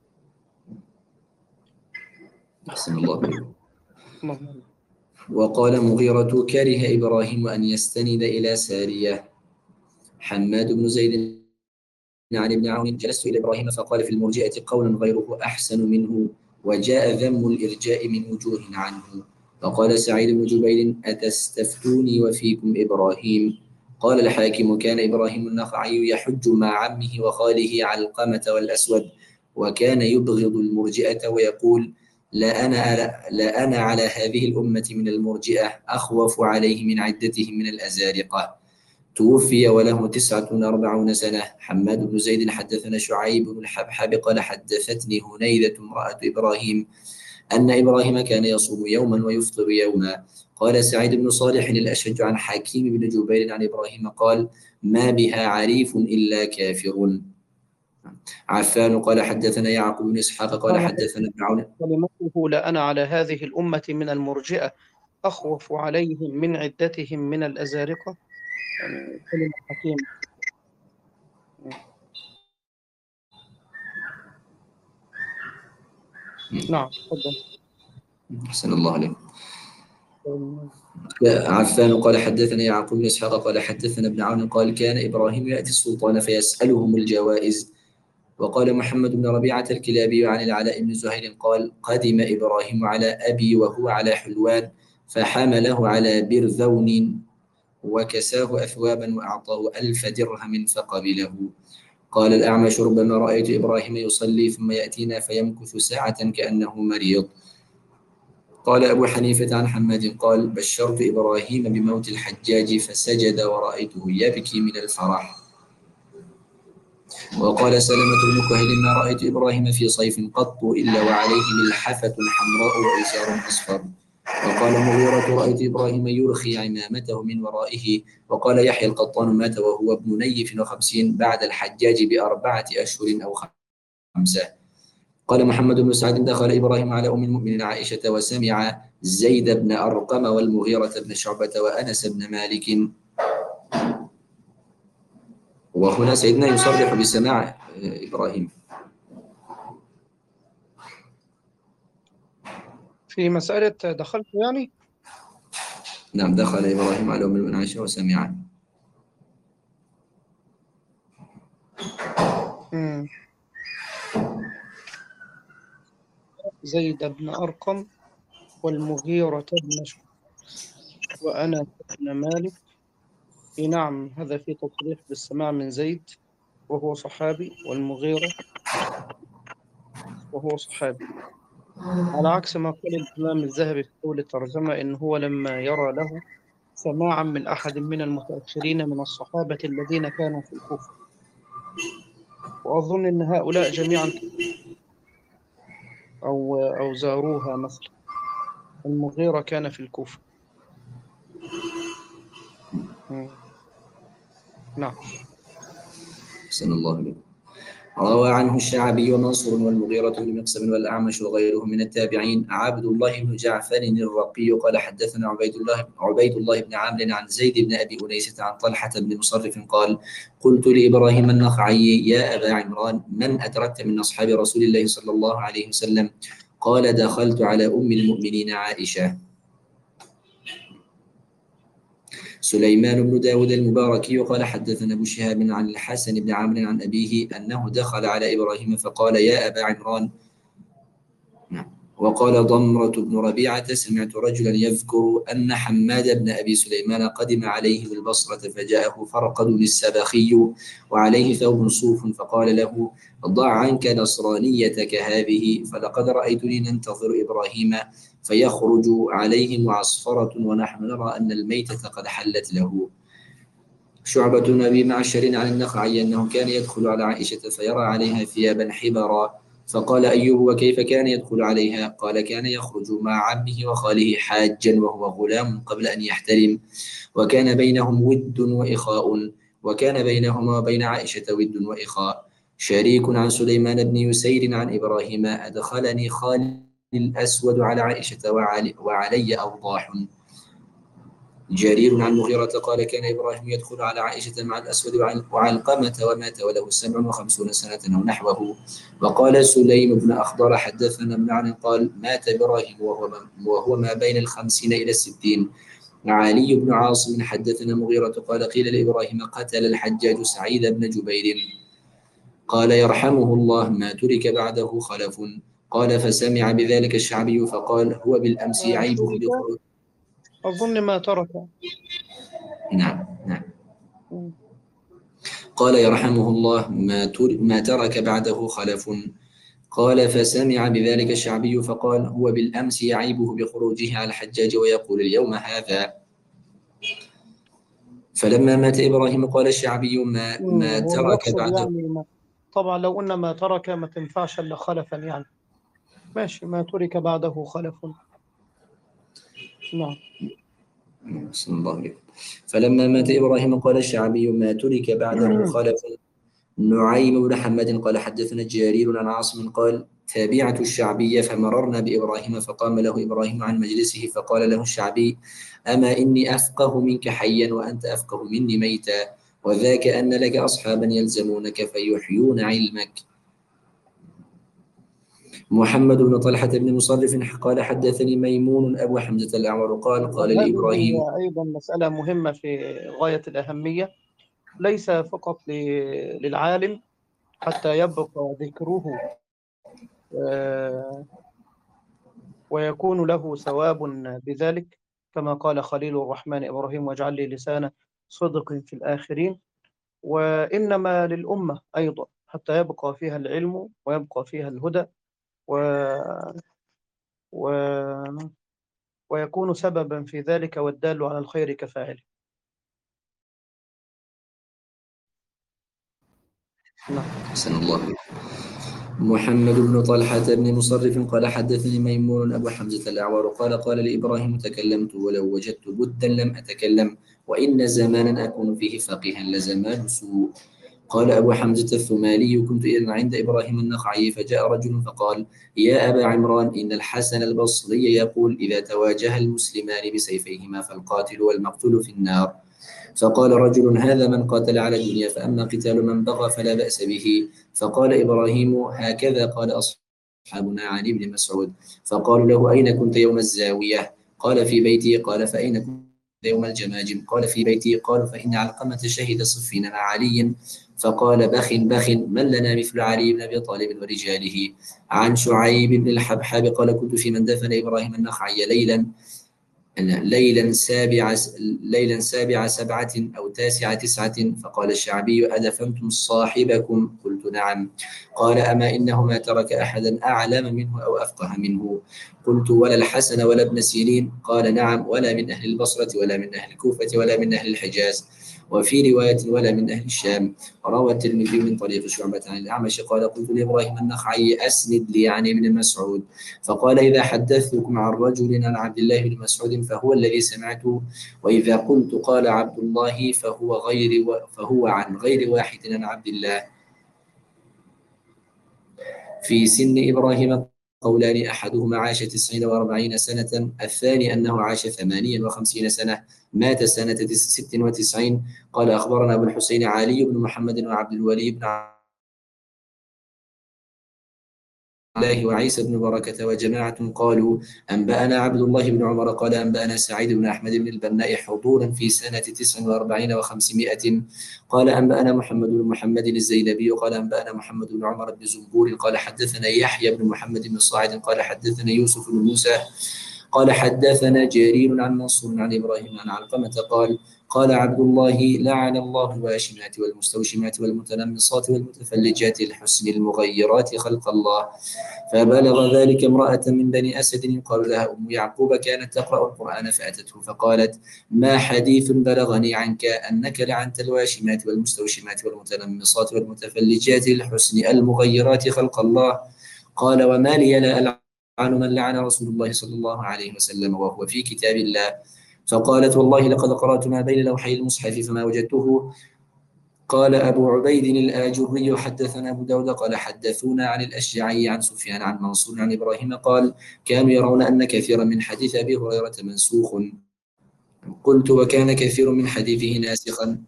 Speaker 2: أحسن الله بك.
Speaker 1: اللهم.
Speaker 2: وقال مغيرة: كره إبراهيم أن يستند إلى سارية. حماد بن زيد عن ابن عون: جلست إلى إبراهيم فقال في المرجئة قولا غيره أحسن منه، وجاء ذم الإرجاء من وجوه عنه. فقال سعيد بن جبير: أتستفتوني وفيكم إبراهيم؟ قال الحاكم: كان إبراهيم النخعي يحج مع عمه وخاله علقمة والأسود، وكان يبغض المرجئة ويقول: لا أنا, لا أنا على هذه الأمة من المرجئة، أخوف عليه من عدتهم من الأزارقة. توفي وله تسعة وأربعون سنة. حماد بن زيد حدثنا شعيب بن الحبحب قال حدثتني هنيدة امرأة إبراهيم أن إبراهيم كان يصوم يوما ويفطر يوما. قال سعيد بن صالح الأشج عن حكيم بن جبير عن إبراهيم قال: ما بها عريف إلا كافر. عفان قال حدثنا يعقوب بن إسحاق قال حدثنا ابن عون.
Speaker 1: كلمته لأنا على هذه الأمة من المرجئة أخوف عليهم من عدتهم من الأزارقة، يعني كلمة حكيم. نعم تفضل.
Speaker 2: أحسن الله عليك. عفان قال حدثنا يعقوب بن إسحاق قال حدثنا ابن عون قال: كان إبراهيم يأتي السلطان فيسألهم الجوائز. وقال محمد بن ربيعة الكلابي عن العلاء بن زهير قال: قدم إبراهيم على أبي وهو على حلوان، فحمله على برذون وكساه أثوابا وأعطاه ألف درهم فقبله. قال الأعمش: ربما رأيت إبراهيم يصلي ثم يأتينا فيمكث ساعة كأنه مريض. قال أبو حنيفة عن حماد قال: بشرت إبراهيم بموت الحجاج فسجد ورأيته يبكي من الفرح. وقال سلمة بن كهيل: ما رأيت إبراهيم في صيف قط إلا وعليه ملحفة حمراء وإزار أصفر. وقال مغيرة: رأيت إبراهيم يرخي عمامته من ورائه. وقال يحيى القطان: مات وهو ابن نيف وخمسين بعد الحجاج بأربعة أشهر أو خمسة. قال محمد بن سعد: دخل إبراهيم على أم المؤمنين عائشة وسمع زيد بن أرقم والمغيرة بن شعبة وأنس بن مالك. وهنا سيدنا يصرح بسماع إبراهيم
Speaker 1: في مسألة دخلت يعني.
Speaker 2: نعم، دخل إبراهيم على أم المؤمنين عائشة وسمع.
Speaker 1: مم. زيد بن أرقم والمغيرة بن شعبة وأنس بن مالك إي نعم، هذا في تصريح بالسماع من زيد وهو صحابي، والمغيرة وهو صحابي، على عكس ما قال الإمام الذهبي في قول الترجمة إن هو لما يرى له سماعا من أحد من المتأخرين من الصحابة الذين كانوا في الكوفة. وأظن أن هؤلاء جميعا أو أو زاروها مثلا. المغيرة كان في الكوفة. مم. نعم.
Speaker 2: أحسن الله إليك. روى عنه الشعبي ومنصور والمغيرة بن مقسم والأعمش وغيرهم من التابعين. عبد الله بن جعفر الرقي قال حدثنا عبيد الله عبيد الله بن عامر عن زيد بن أبي أنيسة عن طلحة بن مصرف قال قلت لإبراهيم النخعي يا أبا عمران من أدركت من أصحاب رسول الله صلى الله عليه وسلم؟ قال دخلت على أم المؤمنين عائشة. سليمان بن داود المباركي قال حدثنا أبو شهاب عن الحسن بن عمرو عن أبيه أنه دخل على إبراهيم فقال يا أبا عمران. وقال ضمرة بن ربيعة سمعت رجلا يذكر أن حماد بن أبي سليمان قدم عليه بالبصرة فجاءه فرقد السبخي وعليه ثوب صوف فقال له ضع عنك نصرانيتك هذه فلقد رأيتني ننتظر إبراهيم فيخرج عليه معصفرة ونحن نرى أن الميتة قد حلت له. شعبة بن أبي معشر عن النخعي أنه كان يدخل على عائشة فيرى عليها ثيابا حبرا فقال أيوب وكيف كان يدخل عليها؟ قال كان يخرج مع عمه وخاله حاجا وهو غلام قبل أن يحترم وكان بينهم ود وإخاء وكان بينهما وبين عائشة ود وإخاء. شريك عن سليمان بن يسير عن إبراهيم أدخلني خالي الأسود على عائشة وعلي, وعلي أوضاح. جرير عن مغيرة قال كان إبراهيم يدخل على عائشة مع الأسود وعلقمة ومات وله سبع وخمسون سنة أو نحوه. وقال سليم بن أخضر حدثنا ابن عن قال مات إبراهيم وهو, وهو ما بين الخمسين إلى الستين. علي بن عاصم حدثنا مغيرة قال قيل لإبراهيم قتل الحجاج سعيد بن جبير قال يرحمه الله ما ترك بعده خلف. قال فسمع بذلك الشعبي فقال هو بالأمس عيبه بخروج.
Speaker 1: أظن ما ترك.
Speaker 2: نعم نعم. قال يرحمه الله ما, ما ترك بعده خلف. قال فسمع بذلك الشعبي فقال هو بالأمس يعيبه بخروجه على الحجاج ويقول اليوم هذا. فلما مات إبراهيم قال الشعبي ما, ما ترك بعده
Speaker 1: يعني طبعا لو قلنا ما ترك ما تنفعش إلا خلفا يعني ماشي ما ترك بعده خلف. نعم.
Speaker 2: بسم الله عليكم. فلما مات إبراهيم قال الشعبي ما ترك بعده خلف. نعيم بن حماد قال حدثنا جرير عن عاصم قال تابعت الشعبي فمررنا بإبراهيم فقام له إبراهيم عن مجلسه فقال له الشعبي أما إني أفقه منك حيا وأنت أفقه مني ميتا وذاك أن لك أصحابا يلزمونك فيحيون علمك. محمد بن طلحة بن مصرف قال حدثني ميمون أبو حمزة الأعور قال قال لإبراهيم.
Speaker 1: هذه أيضا مسألة مهمة في غاية الأهمية ليس فقط للعالم حتى يبقى ذكره ويكون له ثواب بذلك كما قال خليل الرحمن إبراهيم واجعل لي لسان صدق في الآخرين. وإنما للأمة أيضا حتى يبقى فيها العلم ويبقى فيها الهدى و... و... ويكون سببا في ذلك والدال على الخير كفاعله.
Speaker 2: أحسن الله. محمد بن طلحة بن مصرف قال حدثني ميمون أبو حمزة الأعور قال قال لإبراهيم تكلمت ولو وجدت بدا لم أتكلم وإن زمانا أكون فيه فقيها لزمان سوء. قال أبو حمزة الثمالي كنت إذن عند إبراهيم النخعي فجاء رجل فقال يا أبا عمران إن الحسن البصري يقول إذا تواجه المسلمان بسيفيهما فالقاتل والمقتول في النار. فقال رجل هذا من قاتل على الدنيا فأما قتال من بغى فلا بأس به. فقال إبراهيم هكذا قال أصحابنا عن ابن مسعود. فقالوا له أين كنت يوم الزاوية؟ قال في بيتي. قال فأين كنت يوم الجماجم؟ قال في بيتي. قالوا فإن علقمة شهد صفين مع علي. فقال بخ بخ من لنا مثل علي بن أبي طالب ورجاله. عن شعيب بن الحبحاب قال كنت في من دفن إبراهيم النخعي ليلا ليلا سابع ليلا سابع سبعة أو تاسع تسعة، فقال الشعبي: أدفنتم صاحبكم؟ قلت: نعم. قال: أما إنه ما ترك أحدا أعلم منه أو أفقه منه. قلت: ولا الحسن ولا ابن سيرين؟ قال: نعم، ولا من أهل البصرة ولا من أهل الكوفة ولا من أهل الحجاز. وفي رواية: ولا من أهل الشام. روى الترمذي من طريق شعبة عن الأعمش قال: قلت لإبراهيم النخعي: أسند لي عن ابن مسعود. فقال: إذا حدثتكم عن رجل عن عبد الله بن مسعود فهو الذي سمعته، وإذا قلت قال عبد الله فهو غير و... فهو عن غير واحد عن عبد الله. في سن إبراهيم قولان: أحدهما عاش تسعين وأربعين سنة، الثاني أنه عاش ثمانيا وخمسين سنة، مات سنة ست وتسعين. قال: أخبرنا أبو الحسين علي بن محمد وعبد الولي بن الله وعيسى بن بركة وجماعة قالوا: أنبأنا عبد الله بن عمر قال: أنبأنا سعيد بن أحمد بن البناء حضورا في سنة تسع وأربعين وخمسمائة. قال: أنبأنا محمد بن محمد الزينبي قال: أنبأنا محمد بن عمر بن زنبور قال: حدثنا يحيى بن محمد بن صاعد قال: حدثنا يوسف بن موسى قال: حدثنا جرير عن منصور عن إبراهيم عن علقمة قال: قال عبد الله: لعن الله الواشمات والمستوشمات والمتنمصات والمتفلجات الحسن المغيرات خلق الله. فبلغ ذلك امرأة من بني أسد يقال لها أم يعقوب كانت تقرأ القرآن فأتته فقالت: ما حديث بلغني عنك أنك لعنت الواشمات والمستوشمات والمتنمصات والمتفلجات الحسن المغيرات خلق الله؟ قال: وما لي لا ألعن من لعن رسول الله صلى الله عليه وسلم وهو في كتاب الله. فقالت: والله لقد قرأت ما بين لوحي المصحف فما وجدته. قال أبو عبيد الآجري: حدثنا أبو داود قال: حدثونا عن الأشجعي عن سفيان عن منصور عن إبراهيم قال: كانوا يرون أن كثيرا من حديث أبي هريرة منسوخ. قلت: وكان كثير من حديثه ناسخا؟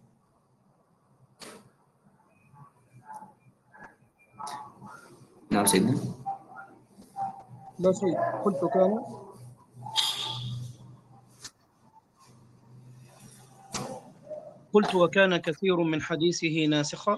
Speaker 2: نعم سيدنا.
Speaker 1: لا شيء. قلت كان قلت وكان كثير من حديثه ناسخا.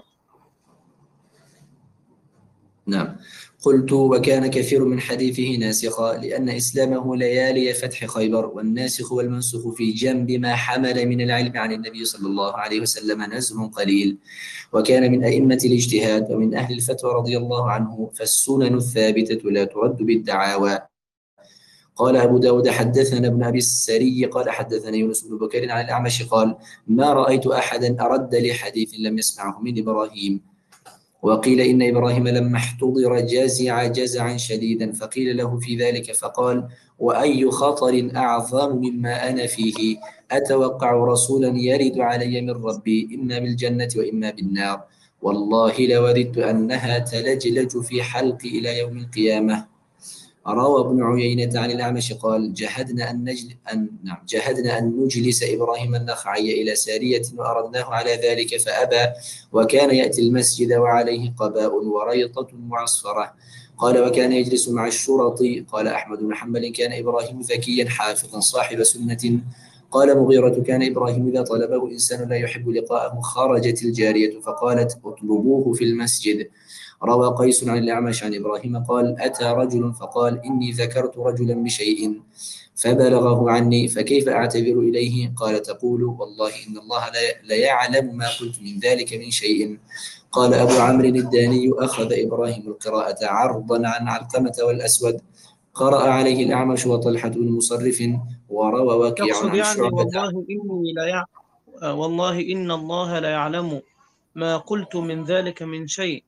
Speaker 2: نعم. قلت: وكان كثير من حديثه ناسخا، لأن إسلامه ليالي فتح خيبر، والناسخ والمنسوخ في جنب ما حمل من العلم عن النبي صلى الله عليه وسلم نزه قليل. وكان من أئمة الاجتهاد ومن أهل الفتوى رضي الله عنه، فالسنن الثابتة لا ترد بالدعاوى. قال أبو داود: حدثنا ابن أبي السري قال: حدثنا يونس بن بكير عن الأعمش قال: ما رأيت أحدا أرد لحديث لم يسمعه من إبراهيم. وقيل إن إبراهيم لما احتضر جزع جزعا شديدا، فقيل له في ذلك فقال: وأي خطر أعظم مما أنا فيه؟ أتوقع رسولا يرد علي من ربي إما بالجنة وإما بالنار، والله لوددت أنها تلجلج في حلقي إلى يوم القيامة. روى ابن عيينة عن الأعمش قال: جهدنا أن, نجل أن نعم جهدنا أن نجلس إبراهيم النخعي إلى سارية وأردناه على ذلك فأبى، وكان يأتي المسجد وعليه قباء وريطة معصفرة. قال: وكان يجلس مع الشرط. قال أحمد بن حنبل: كان إبراهيم ذكيا حافظا صاحب سنة. قال مغيرة: كان إبراهيم إذا طلبه إنسان لا يحب لقاءه خرجت الجارية فقالت: اطلبوه في المسجد. روى قيس عن الأعمش عن إبراهيم قال: أتى رجل فقال: إني ذكرت رجلا بشيء فبلغه عني، فكيف أعتذر إليه؟ قال: تقول: والله إن الله لا يعلم ما قلت من ذلك من شيء. قال أبو عمرو الداني: أخذ إبراهيم القراءة عرضا عن علقمة والأسود. قرأ عليه الأعمش وطلحة بن مصرف. وروى وكيع
Speaker 1: يقصد
Speaker 2: عن
Speaker 1: يعني
Speaker 2: شعبة.
Speaker 1: والله إني لا يع... والله إن الله لا يعلم ما قلت من ذلك من شيء،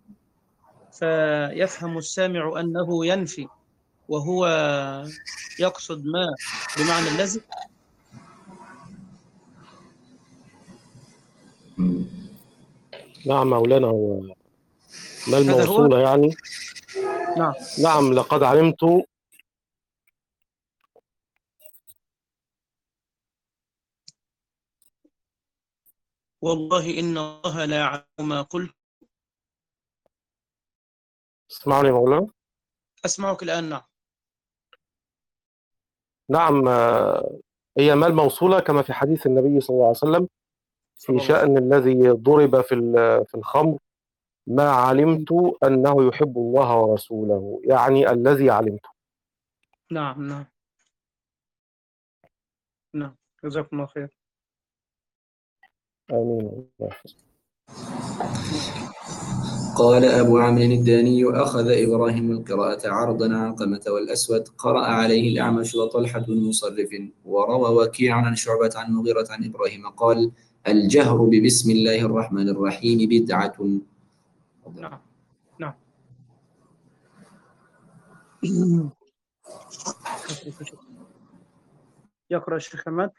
Speaker 1: فيفهم السامع أنه ينفي وهو يقصد ما بمعنى الذي.
Speaker 3: نعم مولانا، هو ما
Speaker 1: هذا هو.
Speaker 3: الموصولة يعني؟
Speaker 1: نعم.
Speaker 3: نعم، لقد علمت.
Speaker 1: والله إن الله لا يعلم ما قلت.
Speaker 3: اسمعني مولانا.
Speaker 1: أسمعك الآن. نعم.
Speaker 3: نعم، آه، هي ما الموصولة كما في حديث النبي صلى الله عليه وسلم في
Speaker 1: صلى الله عليه
Speaker 3: شأن الذي ضرب في ال- في الخمر: ما
Speaker 1: وسلم.
Speaker 3: علمت أنه يحب الله ورسوله، يعني الذي علمته.
Speaker 1: نعم. نعم. نعم، جزاكم الله خير.
Speaker 3: آمين.
Speaker 2: قال أبو عمرو الداني: أخذ إبراهيم القراءة عرضا عن قمة والأسود، قرأ عليه الأعمش وطلحة بن مصرف. وروى وكيع عن شعبة عن مغيرة عن إبراهيم قال: الجهر ببسم الله الرحمن الرحيم بدعة.
Speaker 1: نعم نعم. يقرأ الشيخ حماد.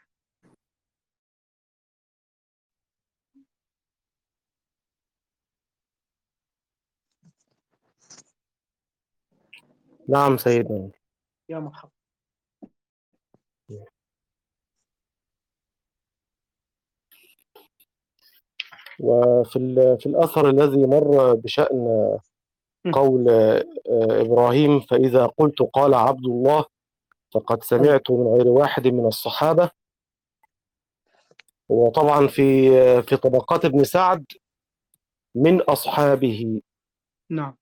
Speaker 3: نعم سيدنا.
Speaker 1: يا مرحبا.
Speaker 3: وفي في الأثر الذي مر بشأن قول إبراهيم: فإذا قلت قال عبد الله فقد سمعت من غير واحد من الصحابة. وطبعا في في طبقات ابن سعد من أصحابه.
Speaker 1: نعم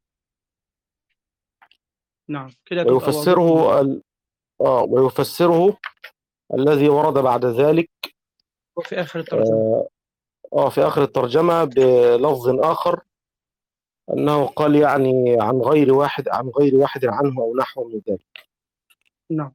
Speaker 1: نعم كده تبقى واضحة.
Speaker 3: ويفسره ال... آه ويفسره الذي ورد بعد ذلك
Speaker 1: وفي آخر الترجمة.
Speaker 3: آه, آه في آخر الترجمة بلفظ آخر، أنه قال يعني عن غير واحد عن غير واحد عنه أو نحو من ذلك.
Speaker 1: نعم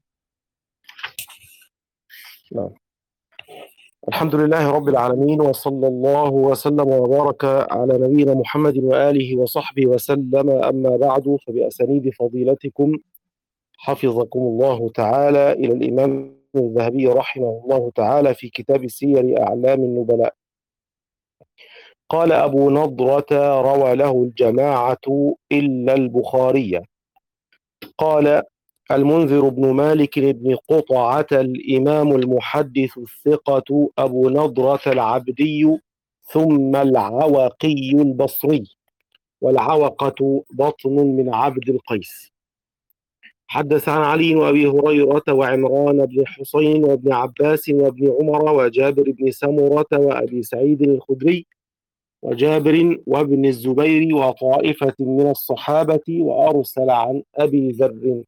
Speaker 3: نعم. الحمد لله رب العالمين، وصلى الله وسلم وبارك على نبينا محمد وآله وصحبه وسلم. أما بعد، فبأسانيد فضيلتكم حفظكم الله تعالى إلى الإمام الذهبي رحمه الله تعالى في كتاب سير أعلام النبلاء. قال أبو نضرة: روى له الجماعة إلا البخاري. قال المنذر بن مالك بن قطعة الإمام المحدث الثقة أبو نضرة العبدي ثم العوقي البصري، والعوقة بطن من عبد القيس. حدث عن علي وأبي هريرة وعمران بن حسين وابن عباس وابن عمر وجابر بن سمرة وأبي سعيد الخدري وجابر وابن الزبير وطائفة من الصحابة، وأرسل عن أبي ذر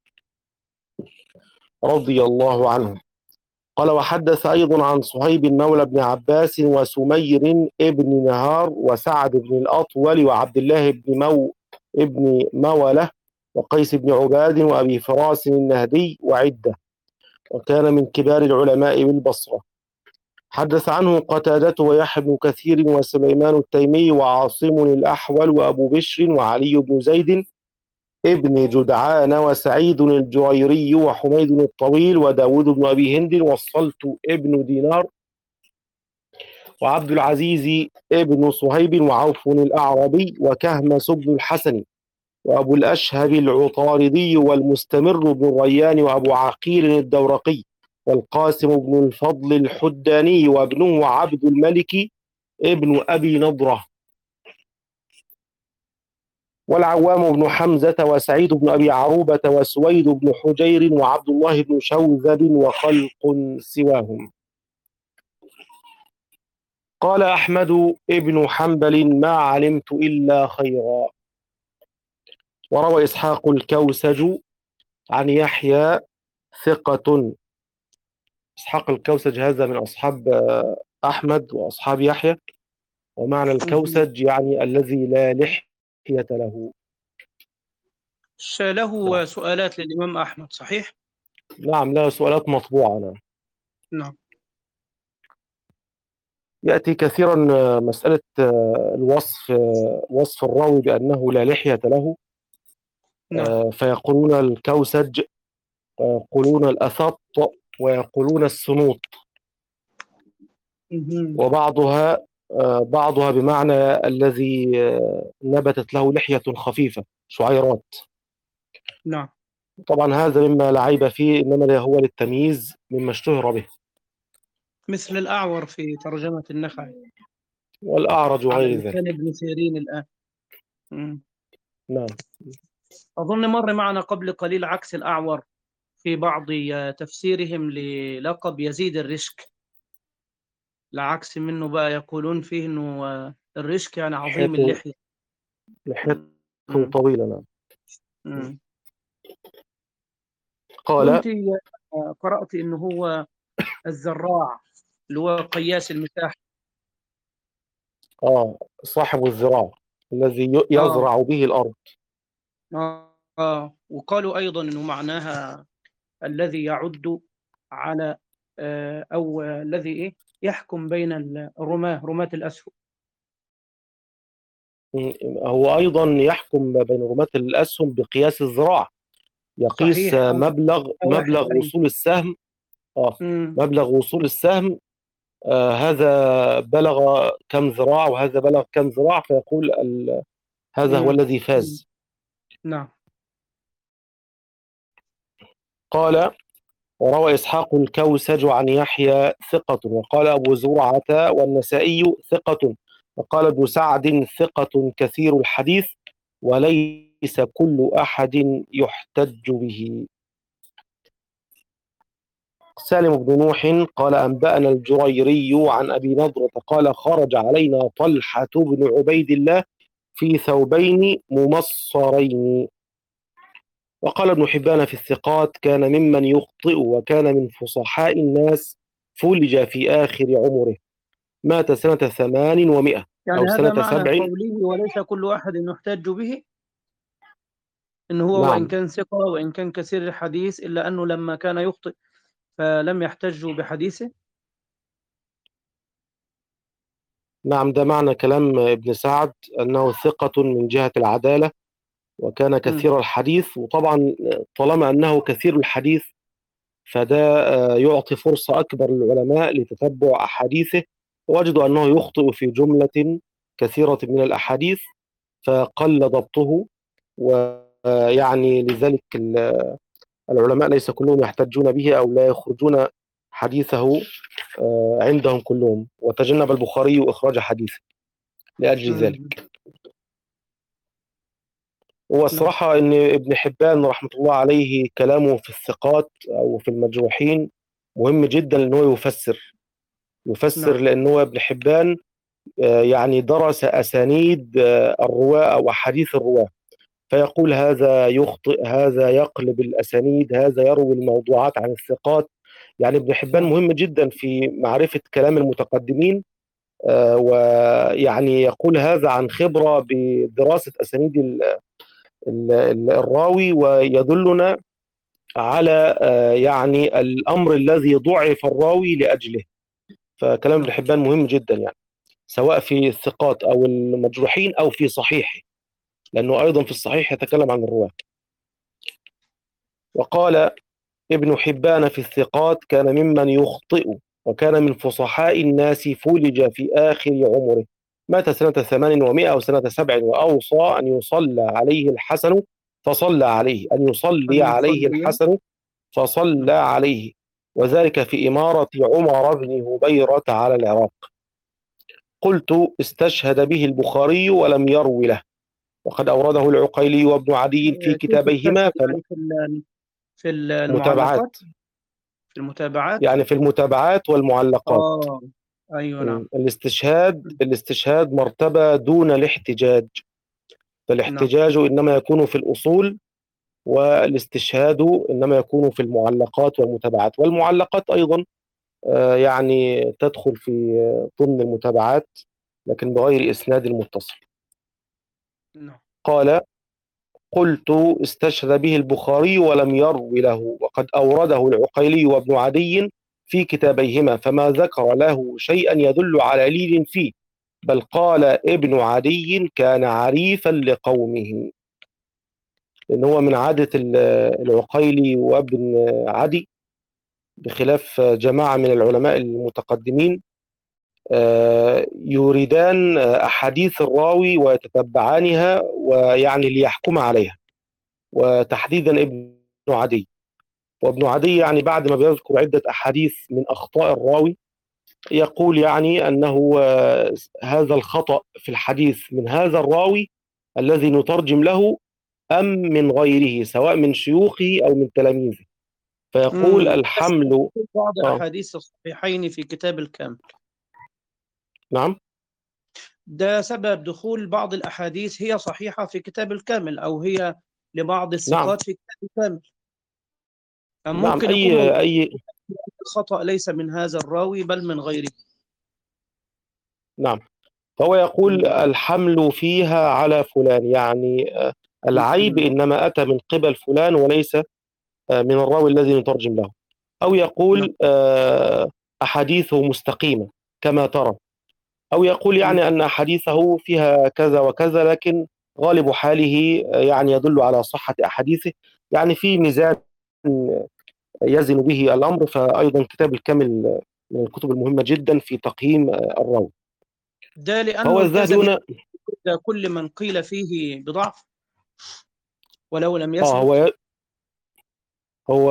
Speaker 3: رضي الله عنه. قال وحدث أيضا عن صهيب مولى بن عباس وسمير ابن نهار وسعد بن الأطول وعبد الله بن مو ابن مولة وقيس بن عباد وأبي فراس النهدي وعدة، وكان من كبار العلماء بالبصرة. حدث عنه قتادة ويحيى بن كثير وسليمان التيمي وعاصم الأحول وأبو بشر وعلي بن زيد ابن جدعان وسعيد الجويري وحميد الطويل وداود بن أبي هند والصلت ابن دينار وعبد العزيز ابن صهيب وعوف الأعربي وكهمس بن الحسن وأبو الأشهب العطاردي والمستمر بن الريان وأبو عقيل الدورقي والقاسم بن الفضل الحداني وابنه عبد الملك ابن أبي نضرة والعوام بن حمزة وسعيد بن أبي عروبة وسويد بن حجير وعبد الله بن شوذب وخلق سواهم. قال أحمد ابن حنبل: ما علمت إلا خيرا. وروى إسحاق الكوسج عن يحيى ثقة. إسحاق الكوسج هذا من أصحاب أحمد وأصحاب يحيى، ومعنى الكوسج يعني الذي لا لحية له.
Speaker 1: له سؤالات للإمام أحمد، صحيح؟
Speaker 3: نعم، له سؤالات مطبوعة. نعم.
Speaker 1: نعم.
Speaker 3: يأتي كثيرا مسألة الوصف، وصف الراوي بأنه لا لحية له.
Speaker 1: نعم.
Speaker 3: فيقولون الكوسج ويقولون الأثط ويقولون السنوط، وبعضها بعضها بمعنى الذي نبتت له لحية خفيفة، شعيرات.
Speaker 1: نعم.
Speaker 3: طبعا هذا مما لا عيب فيه، إنما هو للتمييز مما اشتهر به،
Speaker 1: مثل الأعور في ترجمة النخعي
Speaker 3: والأعرج وغير ذلك.
Speaker 1: كان ابن سيرين الآن. مم.
Speaker 3: نعم.
Speaker 1: أظن مر معنا قبل قليل عكس الأعور في بعض تفسيرهم للقب يزيد الرشك، العكس منه بقى يقولون فيه إنه الرشك يعني عظيم اللحية،
Speaker 3: لحيته طويلة. نعم.
Speaker 1: مم.
Speaker 3: قال
Speaker 1: كنت قرأت إنه هو الزراع اللي هو قياس المساحة.
Speaker 3: آه صاحب الذراع الذي ي-
Speaker 1: آه
Speaker 3: يزرع به الأرض.
Speaker 1: آه آه وقالوا أيضا إنه معناها الذي يعد على آه أو آه، الذي إيه يحكم بين الرماة رماة الأسهم.
Speaker 3: م- هو أيضا يحكم بين رماة الأسهم بقياس الذراع، يقيس
Speaker 1: صحيح،
Speaker 3: آه،
Speaker 1: أو
Speaker 3: مبلغ
Speaker 1: أو واحد
Speaker 3: مبلغ
Speaker 1: أيوه.
Speaker 3: وصول السهم. آه
Speaker 1: أمم،
Speaker 3: مبلغ وصول السهم، آه هذا بلغ كم ذراع وهذا بلغ كم ذراع، فيقول ال... هذا هو
Speaker 1: أمم،
Speaker 3: الذي
Speaker 1: أمم.
Speaker 3: فاز.
Speaker 1: نعم.
Speaker 3: قال: وروى إسحاق الكوسج عن يحيى ثقة، وقال أبو زرعة والنسائي ثقة، وقال ابن سعد ثقة كثير الحديث وليس كل أحد يحتج به. سالم بن نوح قال: أنبأنا الجريري عن أبي نضرة قال: خرج علينا طلحة بن عبيد الله في ثوبين ممصرين. وقال ابن حبان في الثقات: كان ممن يخطئ وكان من فصحاء الناس، فولج في آخر عمره، مات سنة ثمان ومئة
Speaker 1: يعني
Speaker 3: أو
Speaker 1: هذا
Speaker 3: سنة
Speaker 1: معنى
Speaker 3: سبع.
Speaker 1: قوله وليس كل أحد يحتج به، إن هو وإن
Speaker 3: نعم
Speaker 1: كان ثقة وإن كان كثير الحديث إلا أنه لما كان يخطئ فلم يحتجوا بحديثه.
Speaker 3: نعم ده معنى كلام ابن سعد، أنه ثقة من جهة العدالة وكان
Speaker 1: أمم،
Speaker 3: كثير الحديث. وطبعا طالما أنه كثير الحديث فده آه، يعطي فرصة أكبر للعلماء لتتبع أحاديثه، ووجدوا أنه يخطئ في جملة كثيرة من الأحاديث فقل ضبطه. ويعني لذلك ال- العلماء ليس كلهم يحتجون به أو لا يخرجون حديثه آه، عندهم كلهم، وتجنب البخاري إخراج حديثه لأجل
Speaker 1: أمم.
Speaker 3: ذلك. هو
Speaker 1: نعم.
Speaker 3: الصراحة إن ابن حبان رحمة الله عليه كلامه في الثقات أو في المجروحين مهم جدا، لأنه يفسر يفسر
Speaker 1: نعم.
Speaker 3: لأنه ابن حبان آه، يعني درس أسانيد آه، الرواة أو أحاديث الرواة، فيقول هذا يخطئ، هذا يقلب الأسانيد، هذا يروي الموضوعات عن الثقات. يعني ابن حبان
Speaker 1: نعم.
Speaker 3: مهم جدا في معرفة كلام المتقدمين، آه، ويعني يقول هذا عن خبرة بدراسة أسانيد ال- ال- ال- الراوي، ويدلنا على آه، يعني الأمر الذي ضعف الراوي لأجله. فكلام ابن
Speaker 1: نعم.
Speaker 3: حبان مهم جدا يعني، سواء في الثقات أو المجروحين أو في صحيحه، لأنه أيضا في الصحيح يتكلم عن الرواة. وقال ابن حبان في الثقات: كان ممن يخطئ وكان من فصحاء الناس، فولج في آخر عمره، مات سنة ثمان ومئة أو سنة سبع، وأوصى أن يصلى عليه الحسن فصلى عليه، أن يصلي
Speaker 1: أن
Speaker 3: عليه
Speaker 1: يصلي.
Speaker 3: الحسن فصلى
Speaker 1: نعم.
Speaker 3: عليه، وذلك في إمارة عمر بن هبيرة على العراق. قلت: استشهد به البخاري ولم يروي له، وقد أورده العقيلي وابن عدي في
Speaker 1: كيف
Speaker 3: كتابيهما.
Speaker 1: استشهد يعني في ال- في
Speaker 3: فمتابعات،
Speaker 1: المعلقات، في المتابعات.
Speaker 3: يعني في المتابعات والمعلقات.
Speaker 1: آه أيوه. نعم.
Speaker 3: م. الاستشهاد الاستشهاد مرتبة دون الاحتجاج،
Speaker 1: نعم.
Speaker 3: فالاحتجاج إنما يكون في الأصول، والاستشهاد إنما يكون في المعلقات والمتابعات. والمعلقات أيضا آه، يعني تدخل في آه، ضمن المتابعات، لكن بغير إسناد متصل.
Speaker 1: نعم.
Speaker 3: قال: قلت: استشهد به البخاري ولم يروي له، وقد أورده العقيلي وابن عدي في كتابيهما، فما ذكر له شيئا يدل على لين فيه، بل قال ابن عدي: كان عريفا لقومه. لأن هو من عادة ال- العقيلي وابن عدي، بخلاف جماعة من العلماء المتقدمين، آه، يريدان أحاديث الراوي ويتتبعانها ويعني ليحكم عليها، وتحديدا ابن عدي. وابن عدي يعني بعد ما بيذكر عدة أحاديث من أخطاء الراوي، يقول يعني أنه آه، هذا الخطأ في الحديث من هذا الراوي الذي نترجم له، أم من غيره، سواء من شيوخه أو من تلاميذه، فيقول
Speaker 1: امم بس
Speaker 3: الحمل.
Speaker 1: بعض
Speaker 3: آه
Speaker 1: أحاديث الصحيحين في كتاب الكامل،
Speaker 3: نعم.
Speaker 1: ده سبب دخول بعض الأحاديث هي صحيحة في كتاب الكامل أو هي لبعض
Speaker 3: نعم.
Speaker 1: الثقات في كتاب الكامل.
Speaker 3: نعم
Speaker 1: ممكن يكون
Speaker 3: أي
Speaker 1: موجود
Speaker 3: أي
Speaker 1: الخطأ ليس من هذا الراوي بل من غيره.
Speaker 3: نعم. فهو يقول الحمل فيها على فلان، يعني العيب إنما أتى من قبل فلان وليس من الراوي الذي نترجم له. أو يقول أحاديثه مستقيمة كما ترى، أو يقول يعني أن أحاديثه فيها كذا وكذا، لكن غالب حاله يعني يدل على صحة أحاديثه، يعني في ميزان يزن به الأمر. فأيضا كتاب الكامل من الكتب المهمة جدا في تقييم الراوي.
Speaker 1: ده
Speaker 3: فهو
Speaker 1: لأنه
Speaker 3: الذهبي
Speaker 1: التزم
Speaker 3: هنا
Speaker 1: كل من قيل فيه بضعف ولو لم
Speaker 3: آه
Speaker 1: يثبت.
Speaker 3: هو هو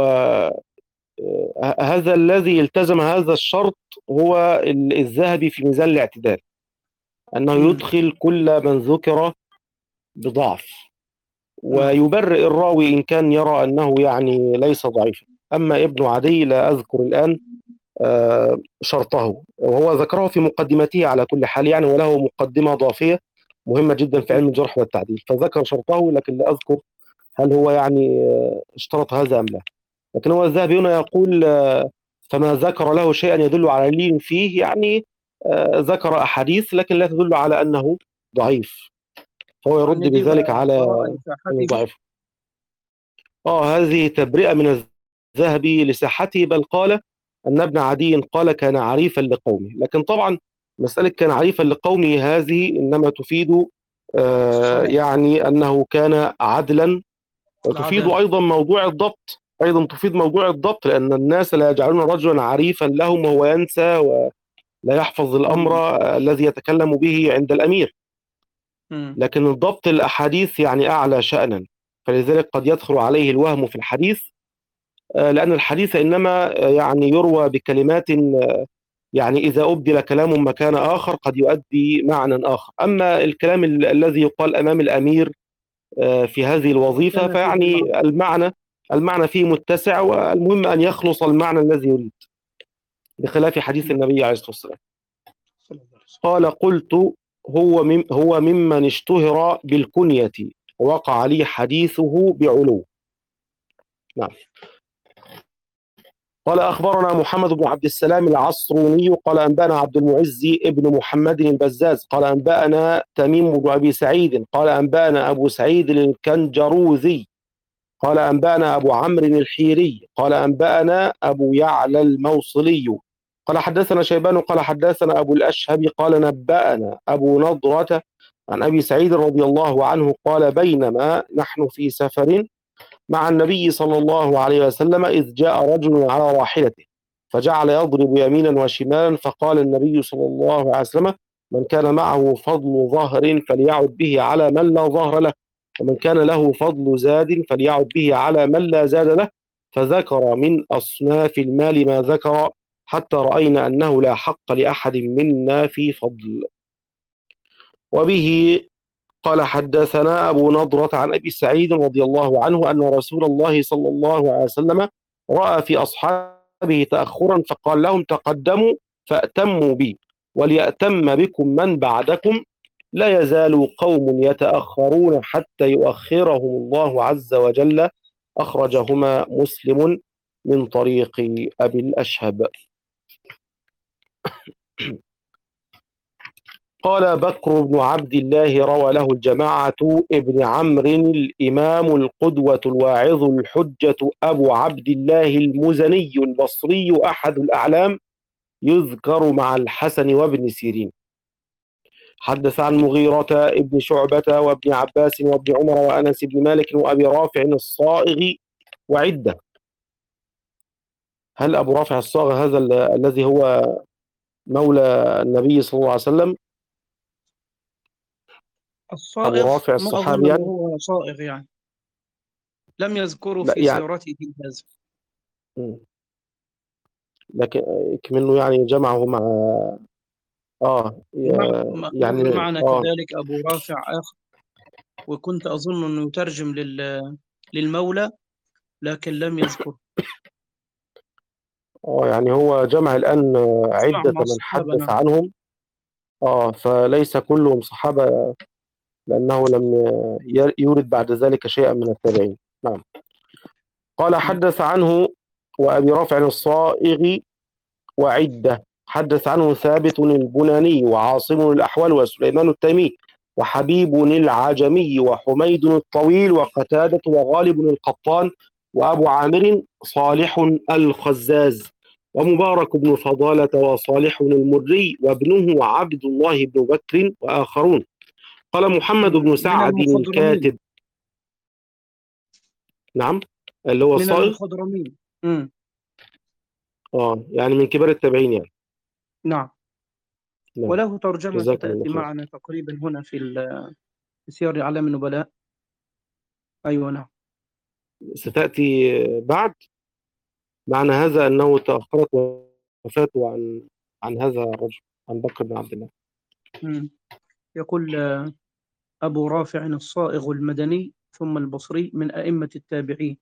Speaker 3: هذا الذي التزم هذا الشرط هو الذهبي في ميزان الاعتدال، أنه
Speaker 1: مم.
Speaker 3: يدخل كل من ذكر بضعف
Speaker 1: نعم.
Speaker 3: ويبرئ الراوي إن كان يرى أنه يعني ليس ضعيفا. أما ابن عدي لا أذكر الآن آه، شرطه، وهو ذكره في مقدمته على كل حال يعني، وله مقدمة ضافية مهمة جدا في علم الجرح والتعديل، فذكر شرطه لكن لا أذكر هل هو يعني آه، اشترط هذا أم لا. لكن هو الذهبي هنا يقول آه، فما ذكر له شيئا يدل على لين فيه، يعني آه، ذكر أحاديث لكن لا تدل على أنه ضعيف، فهو يرد
Speaker 1: يعني دي
Speaker 3: بذلك على
Speaker 1: براءة
Speaker 3: أنه
Speaker 1: لصحته.
Speaker 3: ضعيف. آه هذه تبرئة من الذهبي لصحته، بل قال أن ابن عدي قال كان عريفا لقومه. لكن طبعا مسألة كان عريفا لقومه هذه إنما تفيد آه يعني أنه كان عدلا، وتفيد
Speaker 1: العدالة.
Speaker 3: أيضا موضوع الضبط، أيضا تفيد موضوع الضبط، لأن الناس لا يجعلون رجلا عريفا لهم وهو ينسى ولا يحفظ الأمر آه الذي يتكلم به عند الأمير.
Speaker 1: مم.
Speaker 3: لكن الضبط الأحاديث يعني أعلى شأنا، فلذلك قد يدخل عليه الوهم في الحديث، لأن الحديث إنما يعني يروى بكلمات، يعني إذا أبدل كلام مكان آخر قد يؤدي معنى آخر. أما الكلام ال- الذي يقال أمام الأمير في هذه الوظيفة
Speaker 1: كان فيه المعنى.
Speaker 3: فيعني المعنى المعنى فيه متسع، والمهم أن يخلص المعنى الذي يريد، بخلاف حديث النبي عليه الصلاة والسلام. قال قلت هو مم هو ممن اشتهر بالكنية وقع لي حديثه بعلو. نعم. قال أخبرنا محمد بن عبد السلام العصروني قال أنبأنا عبد المعز ابن محمد البزاز قال أنبأنا تميم بن أبي سعيد قال أنبأنا أبو سعيد الكنجروذي قال أنبأنا أبو عمرو الحيري قال أنبأنا أبو يعلى الموصلي قال حدثنا شيبان قال حدثنا أبو الأشهب قال نبأنا أبو نضرة عن أبي سعيد رضي الله عنه قال بينما نحن في سفر مع النبي صلى الله عليه وسلم إذ جاء رجل على راحلته فجعل يضرب يمينا وشمالا، فقال النبي صلى الله عليه وسلم من كان معه فضل ظهر فليعد به على من لا ظهر له، ومن كان له فضل زاد فليعد به على من لا زاد له، فذكر من أصناف المال ما ذكر حتى رأينا أنه لا حق لأحد منا في فضل. وبه قال حدثنا أبو نضرة عن أبي سعيد رضي الله عنه أن رسول الله صلى الله عليه وسلم رأى في أصحابه تأخرا فقال لهم تقدموا فأتموا بي وليأتم بكم من بعدكم، لا يزال قوم يتأخرون حتى يؤخرهم الله عز وجل. أخرجهما مسلم من طريق أبي الأشهب. قال بكر بن عبد الله روى له الجماعة ابن عمرو الإمام القدوة الواعظ الحجة أبو عبد الله المزني البصري أحد الأعلام، يذكر مع الحسن وابن سيرين. حدث عن مغيرة ابن شعبة وابن عباس وابن عمر وأنس بن مالك وأبي رافع الصائغ وعدة. هل أبو رافع الصائغ هذا ال- الذي هو مولى النبي صلى الله عليه وسلم؟ أبو
Speaker 1: الصائغ
Speaker 3: رافع
Speaker 1: ما أظن
Speaker 3: الصحابي
Speaker 1: أنه
Speaker 3: يعني؟
Speaker 1: هو صائغ يعني، لم يذكروا
Speaker 3: لا
Speaker 1: في
Speaker 3: يعني
Speaker 1: سيرته هذا.
Speaker 3: م. لكن كمنه يعني جمعه مع اه
Speaker 1: ومع
Speaker 3: ي-
Speaker 1: ما-
Speaker 3: يعني
Speaker 1: معنا
Speaker 3: اه
Speaker 1: كذلك أبو رافع آخر، وكنت أظن أنه يترجم لل... للمولى لكن لم يذكر.
Speaker 3: اه يعني هو جمع الآن
Speaker 1: اسمع
Speaker 3: عدة
Speaker 1: مع
Speaker 3: من
Speaker 1: الصحابة.
Speaker 3: حدث
Speaker 1: نعم.
Speaker 3: عنهم، اه فليس كلهم صحابة، لأنه لم ي- يورد بعد ذلك شيئا من التابعين. نعم. قال حدث عنه وأبي رافع الصائغ وعدة. حدث عنه ثابت البناني وعاصم الأحول وسليمان التيمي وحبيب العجمي وحميد الطويل وقتادة وغالب القطان وأبو عامر صالح الخزاز ومبارك بن فضالة وصالح المري وابنه عبد الله بن بكر وآخرون. قال محمد بن
Speaker 1: من
Speaker 3: سعد
Speaker 1: المخضرمين
Speaker 3: الكاتب. نعم، اللي هو
Speaker 1: من
Speaker 3: الصائغ.
Speaker 1: المخضرمين مم.
Speaker 3: اه يعني من كبار التابعين يعني.
Speaker 1: نعم.
Speaker 3: نعم،
Speaker 1: وله ترجمة
Speaker 3: جزاكم الله
Speaker 1: تأتي
Speaker 3: خير.
Speaker 1: معنا تقريبا هنا في ال- في سير أعلام النبلاء. أيوة نعم.
Speaker 3: ستأتي بعد. معنى هذا أنه تأخرت وفاته عن عن هذا الرجل، عن بكر بن عبد الله.
Speaker 1: مم. يقول آه، أبو رافع الصائغ المدني ثم البصري من أئمة التابعين.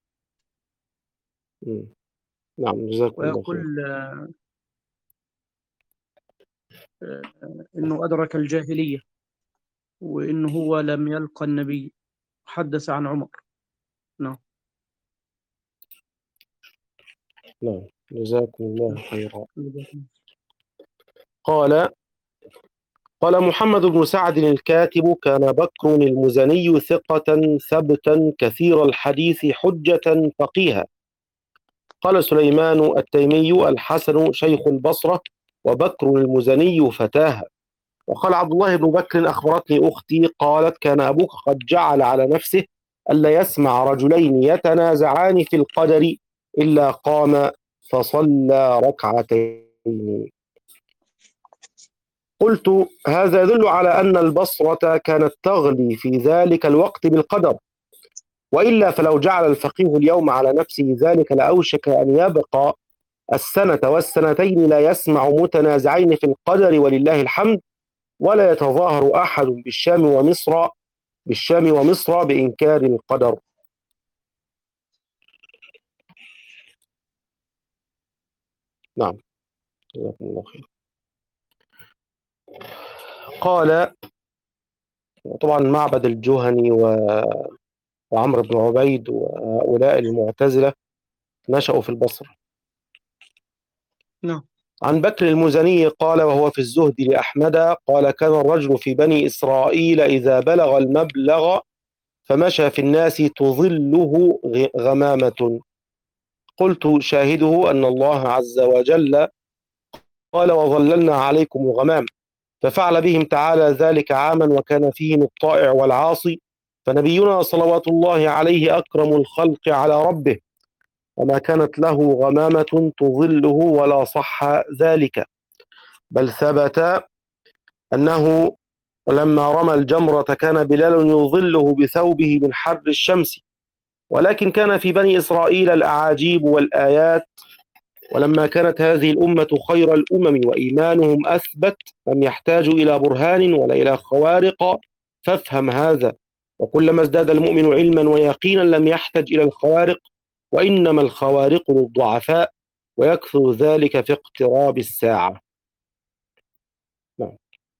Speaker 3: مم. نعم، جزاكم الله خير.
Speaker 1: ويقول آه، آه، إنه أدرك الجاهلية وإنه هو لم يلقى النبي. حدث عن عمر. نعم.
Speaker 3: نعم، جزاكم الله خيرا.
Speaker 1: نعم.
Speaker 3: قال قال محمد بن سعد الكاتب: كان بكر المزني ثقة ثبتا كثير الحديث حجة فقيها. قال سليمان التيمي: الحسن شيخ البصرة وبكر المزني فتاها. وقال عبد الله بن بكر: أخبرتني أختي قالت: كان أبوك قد جعل على نفسه ألا يسمع رجلين يتنازعان في القدر إلا قام فصلى ركعتين. قلت: هذا يدل على أن البصرة كانت تغلي في ذلك الوقت بالقدر، وإلا فلو جعل الفقيه اليوم على نفسه ذلك لأوشك أن يبقى السنة والسنتين لا يسمع متنازعين في القدر ولله الحمد، ولا يتظاهر أحد بالشام ومصر بالشام ومصر بإنكار القدر. نعم، جزاكم الله خير. قال طبعا معبد الجهني و... وعمرو بن عبيد وهؤلاء المعتزلة نشأوا في البصرة.
Speaker 1: نعم.
Speaker 3: عن بكر المزني قال وهو في الزهد لأحمد قال: كان الرجل في بني إسرائيل إذا بلغ المبلغ فمشى في الناس تظله غمامة. قلت: شاهده أن الله عز وجل قال: وظللنا عليكم الغمام. ففعل بهم تعالى ذلك عاما وكان فيهم الطائع والعاصي، فنبينا صلوات الله عليه أكرم الخلق على ربه، وما كانت له غمامة تظله ولا صح ذلك، بل ثبت أنه لما رمى الجمرة كان بلال يظله بثوبه من حر الشمس. ولكن كان في بني إسرائيل الأعاجيب والآيات، ولما كانت هذه الأمة خير الأمم وإيمانهم أثبت لم يحتاجوا إلى برهان ولا إلى خوارق، فافهم هذا. وكلما ازداد المؤمن علما ويقينا لم يحتج إلى الخوارق، وإنما الخوارق للضعفاء، ويكثر ذلك في اقتراب الساعة. نعم.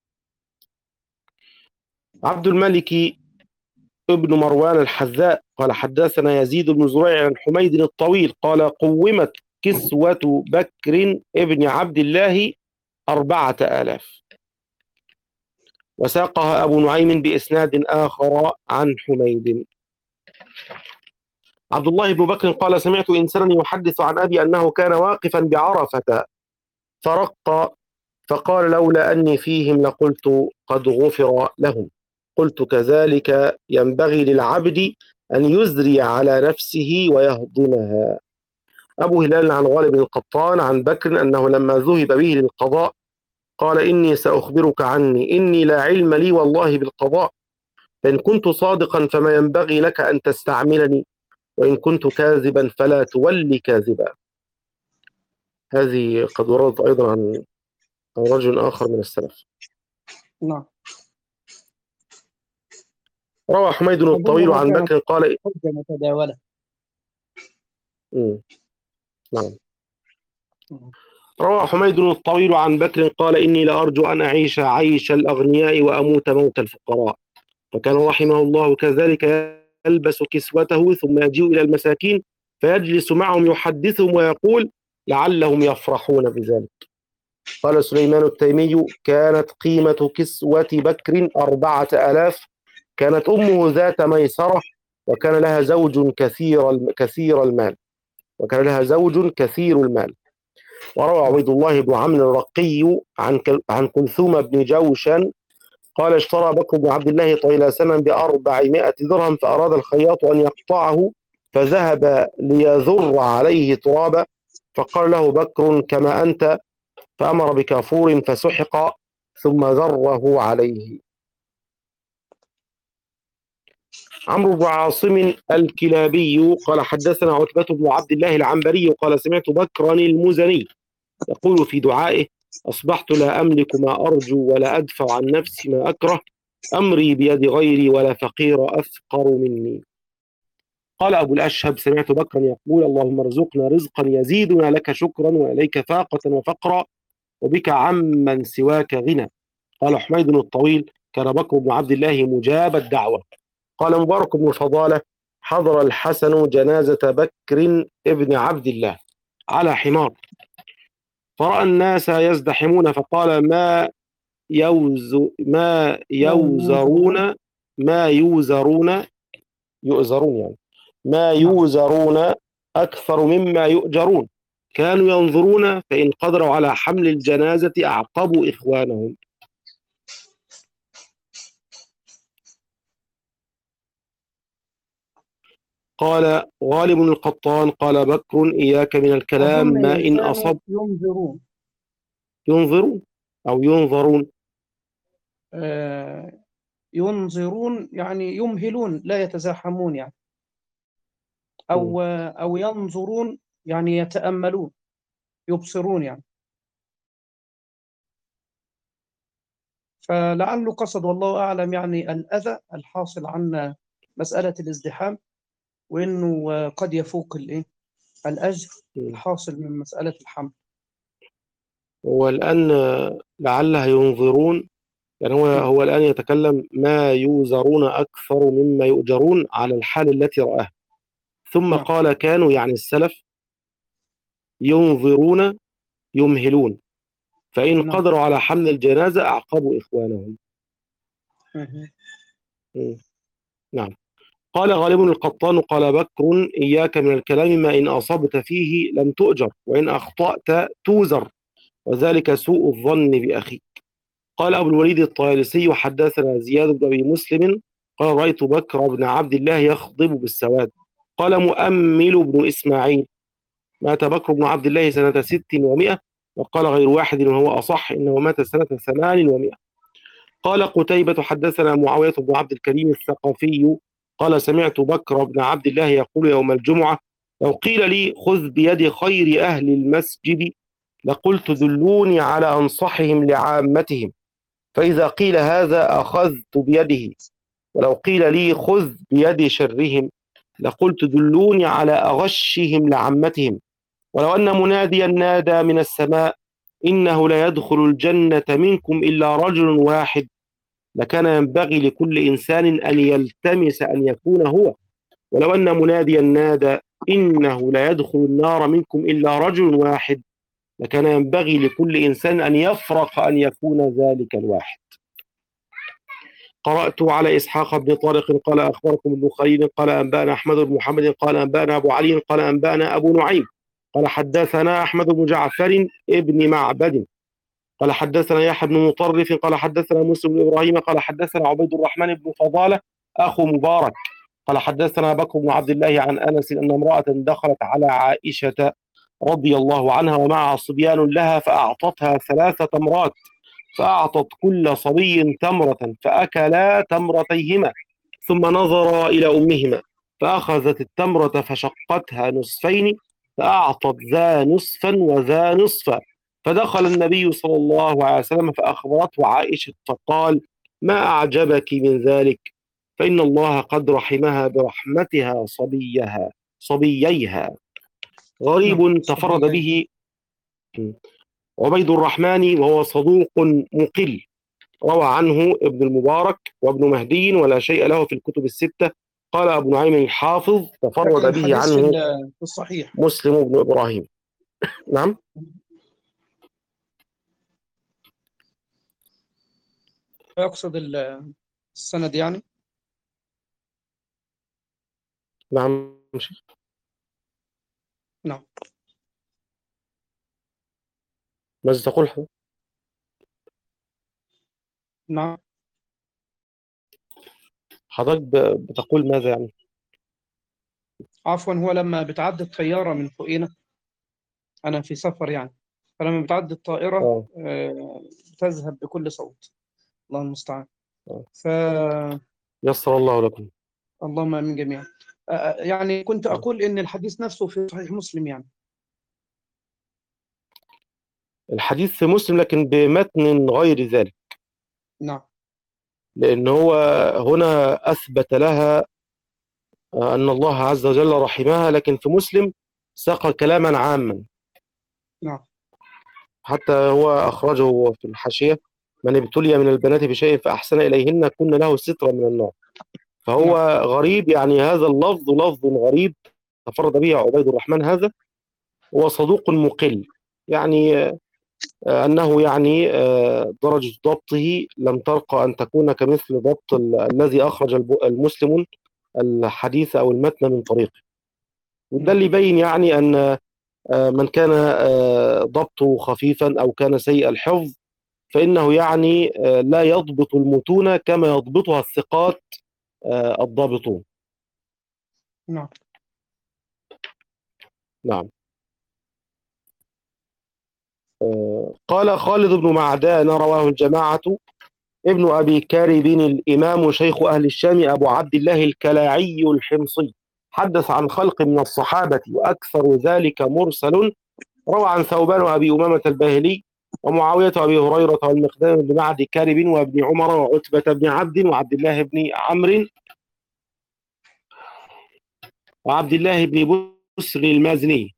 Speaker 3: عبد الملك ابن مروان الحذاء قال: حدثنا يزيد بن زريع عن حميد الطويل قال: قومت كسوة بكر ابن عبد الله أربعة آلاف. وساقها أبو نعيم بإسناد آخر عن حميد. عبد الله بن بكر قال: سمعت إنسانا يحدث عن أبي أنه كان واقفا بعرفة فرق فقال: لولا أني فيهم لقلت قد غفر لهم. قلت: كذلك ينبغي للعبد أن يزري على نفسه ويهضمها. أبو هلال عن غالب القطان عن بكر أنه لما ذهب به للقضاء قال: إني سأخبرك عني، إني لا علم لي والله بالقضاء، فإن كنت صادقا فما ينبغي لك أن تستعملني، وإن كنت كاذبا فلا تولي كاذبا. هذه قد وردت أيضا عن رجل آخر من السلف.
Speaker 1: نعم.
Speaker 3: روى حميد الطويل عن بكر قال:
Speaker 1: حجة متداولة.
Speaker 3: نعم. روى حميد الطويل عن بكر قال: إني لأرجو أن أعيش عيش الأغنياء وأموت موت الفقراء. فكان رحمه الله كذلك يلبس كسوته ثم يجيء إلى المساكين فيجلس معهم يحدثهم ويقول لعلهم يفرحون بذلك. قال سليمان التيمي: كانت قيمة كسوة بكر أربعة آلاف، كانت أمه ذات ميسرة، وكان لها زوج كثير كثير المال وكان لها زوج كثير المال. وروى عبيد الله بن عمرو الرقي عن عن كلثوم بن جوشن قال: اشترى بكر بن عبد الله طيلسما بأربعمائة درهم، فأراد الخياط أن يقطعه فذهب ليذر عليه ترابا، فقال له بكر: كما أنت، فأمر بكافور فسحق ثم ذره عليه. عمرو بن عاصم الكلابي قال: حدثنا عتبة بن عبد الله العنبري قال: سمعت بكرا المزني يقول في دعائه: أصبحت لا أملك ما أرجو ولا أدفع عن نفسي ما أكره، أمري بيد غيري ولا فقير أفقر مني. قال أبو الأشهب: سمعت بكرا يقول: اللهم ارزقنا رزقا يزيدنا لك شكرا وإليك فاقة وفقرا وبك عمن سواك غنى. قال حميد الطويل: كان بكر بن عبد الله مجاب الدعوة. قال مبارك بن فضالة: حضر الحسن جنازة بكر ابن عبد الله على حمار، فرأى الناس يزدحمون فقال: ما يوز ما يوزرون ما يوزرون يؤزرون يعني ما يوزرون أكثر مما يؤجرون، كانوا ينظرون فإن قدروا على حمل الجنازة أعقبوا إخوانهم. قال غالب القطان: قال بكر: إياك من الكلام ما إن أصب.
Speaker 1: ينظرون
Speaker 3: ينظرون أو ينظرون
Speaker 1: آه ينظرون يعني يمهلون، لا يتزاحمون يعني، أو أو ينظرون يعني يتأملون، يبصرون يعني. فلعله قصد والله أعلم يعني الأذى الحاصل عن مسألة الازدحام، وإنه قد يفوق الإيه الأجر الحاصل من مسألة الحمل.
Speaker 3: والآن لعلها ينظرون يعني هو هو الآن يتكلم ما يوزرون أكثر مما يؤجرون على الحال التي رآها، ثم
Speaker 1: نعم.
Speaker 3: قال كانوا يعني السلف ينظرون يمهلون، فإن
Speaker 1: نعم.
Speaker 3: قدروا على حمل الجنازة أعقبوا إخوانهم. نعم. قال غالب القطان: قال بكر: إياك من الكلام ما إن أصبت فيه لم تؤجر وإن أخطأت توزر، وذلك سوء الظن بأخيك. قال أبو الوليد الطيالسي: حدثنا زياد بن أبي مسلم قال: رأيت بكر بن عبد الله يخضب بالسواد. قال مؤمل بن إسماعيل: مات بكر بن عبد الله سنة ست ومائة، وقال غير واحد وهو أصح إنه مات سنة ثمان ومائة. قال قتيبة: حدثنا معاوية بن عبد الكريم الثقفي قال: سمعت بكر بن عبد الله يقول يوم الجمعة: لو قيل لي خذ بيد خير أهل المسجد لقلت دلوني على أنصحهم لعامتهم، فإذا قيل هذا أخذت بيده، ولو قيل لي خذ بيد شرهم لقلت دلوني على أغشهم لعمتهم، ولو أن مناديا نادى من السماء إنه لا يدخل الجنة منكم إلا رجل واحد لكان ينبغي لكل إنسان أن يلتمس أن يكون هو، ولو أن مناديا نادى إنه لا يدخل النار منكم إلا رجل واحد لكان ينبغي لكل إنسان أن يفرق أن يكون ذلك الواحد. قرأت على إسحاق بن طارق قال: أخبركم ابن خليل قال: أنبأنا أحمد بن محمد قال: أنبأنا أبو علي قال: أنبأنا أبو نعيم قال: حدثنا أحمد بن جعفر ابن معبد قال: حدثنا يحيى بن مطرف قال: حدثنا مسلم بن إبراهيم قال: حدثنا عبيد الرحمن بن فضالة أخو مبارك قال: حدثنا بكر بن عبد الله عن أنس أن امرأة دخلت على عائشة رضي الله عنها ومعها صبيان لها، فأعطتها ثلاث تمرات، فأعطت كل صبي تمرة، فأكلا تمرتيهما، ثم نظرا إلى أمهما فأخذت التمرة فشقتها نصفين، فأعطت ذا نصفا وذا نصفا، فدخل النبي صلى الله عليه وسلم فأخبرته عائشة فقال: ما أعجبك من ذلك؟ فإن الله قد رحمها برحمتها صبيها صبييها. غريب تفرد به عبيد الرحمن وهو صدوق مقل، روى عنه ابن المبارك وابن مهدي ولا شيء له في الكتب الستة، قال أبو نعيم الحافظ تفرد
Speaker 1: لكن
Speaker 3: به
Speaker 1: الحديث في
Speaker 3: عنه
Speaker 1: ال- في الصحيح.
Speaker 3: مسلم بن إبراهيم. نعم.
Speaker 1: يقصد ال- السند يعني.
Speaker 3: نعم شيخ.
Speaker 1: نعم.
Speaker 3: ماذا تقول حضرتك؟
Speaker 1: نعم.
Speaker 3: حضرتك ب- بتقول ماذا يعني؟
Speaker 1: عفوا، هو لما بتعدي الطيارة من فوقينا، أنا في سفر يعني، فلما بتعدي الطائرة
Speaker 3: آه.
Speaker 1: آه، بتذهب بكل صوت. الله المستعان.
Speaker 3: آه.
Speaker 1: فاللهم
Speaker 3: يسر الله لكم.
Speaker 1: آمين جميعا. آه، آه، يعني كنت
Speaker 3: آه.
Speaker 1: أقول إن الحديث نفسه في صحيح مسلم يعني.
Speaker 3: الحديث في مسلم لكن بمتن غير ذلك،
Speaker 1: نعم.
Speaker 3: لأن هو هنا أثبت لها أن الله عز وجل رحمها، لكن في مسلم ساق كلاما عاما.
Speaker 1: نعم.
Speaker 3: حتى هو أخرجه في الحاشية: من ابتلي من البنات بشيء فأحسن إليهن كن له سترا من النار. فهو
Speaker 1: نعم.
Speaker 3: غريب، يعني هذا اللفظ لفظ غريب تفرد به عبيد الرحمن هذا. هو صدوق مقل، يعني آه، أنه يعني آه، درجة ضبطه لم ترقى أن تكون كمثل ضبط ال- الذي أخرج الب- المسلمون الحديث أو المتن من طريقه. وده
Speaker 1: نعم.
Speaker 3: اللي يبين يعني أن آه، من كان آه، ضبطه خفيفا أو كان سيء الحفظ فإنه يعني آه، لا يضبط المتون كما يضبطها الثقات آه، الضابطون.
Speaker 1: نعم.
Speaker 3: نعم. آه، قال خالد بن معدان رواه الجماعة: ابن أبي كارب الإمام شيخ أهل الشام أبو عبد الله الكلاعي الحمصي حدث عن خلق من الصحابة وأكثر ذلك مرسل. روى عن ثوبان وأبي أمامة الباهلي ومعاوية وأبي هريرة والمقدام بن معد كارب وابن عمر وعتبة بن عبد وعبد الله بن عمرو وعبد الله بن بسر المازني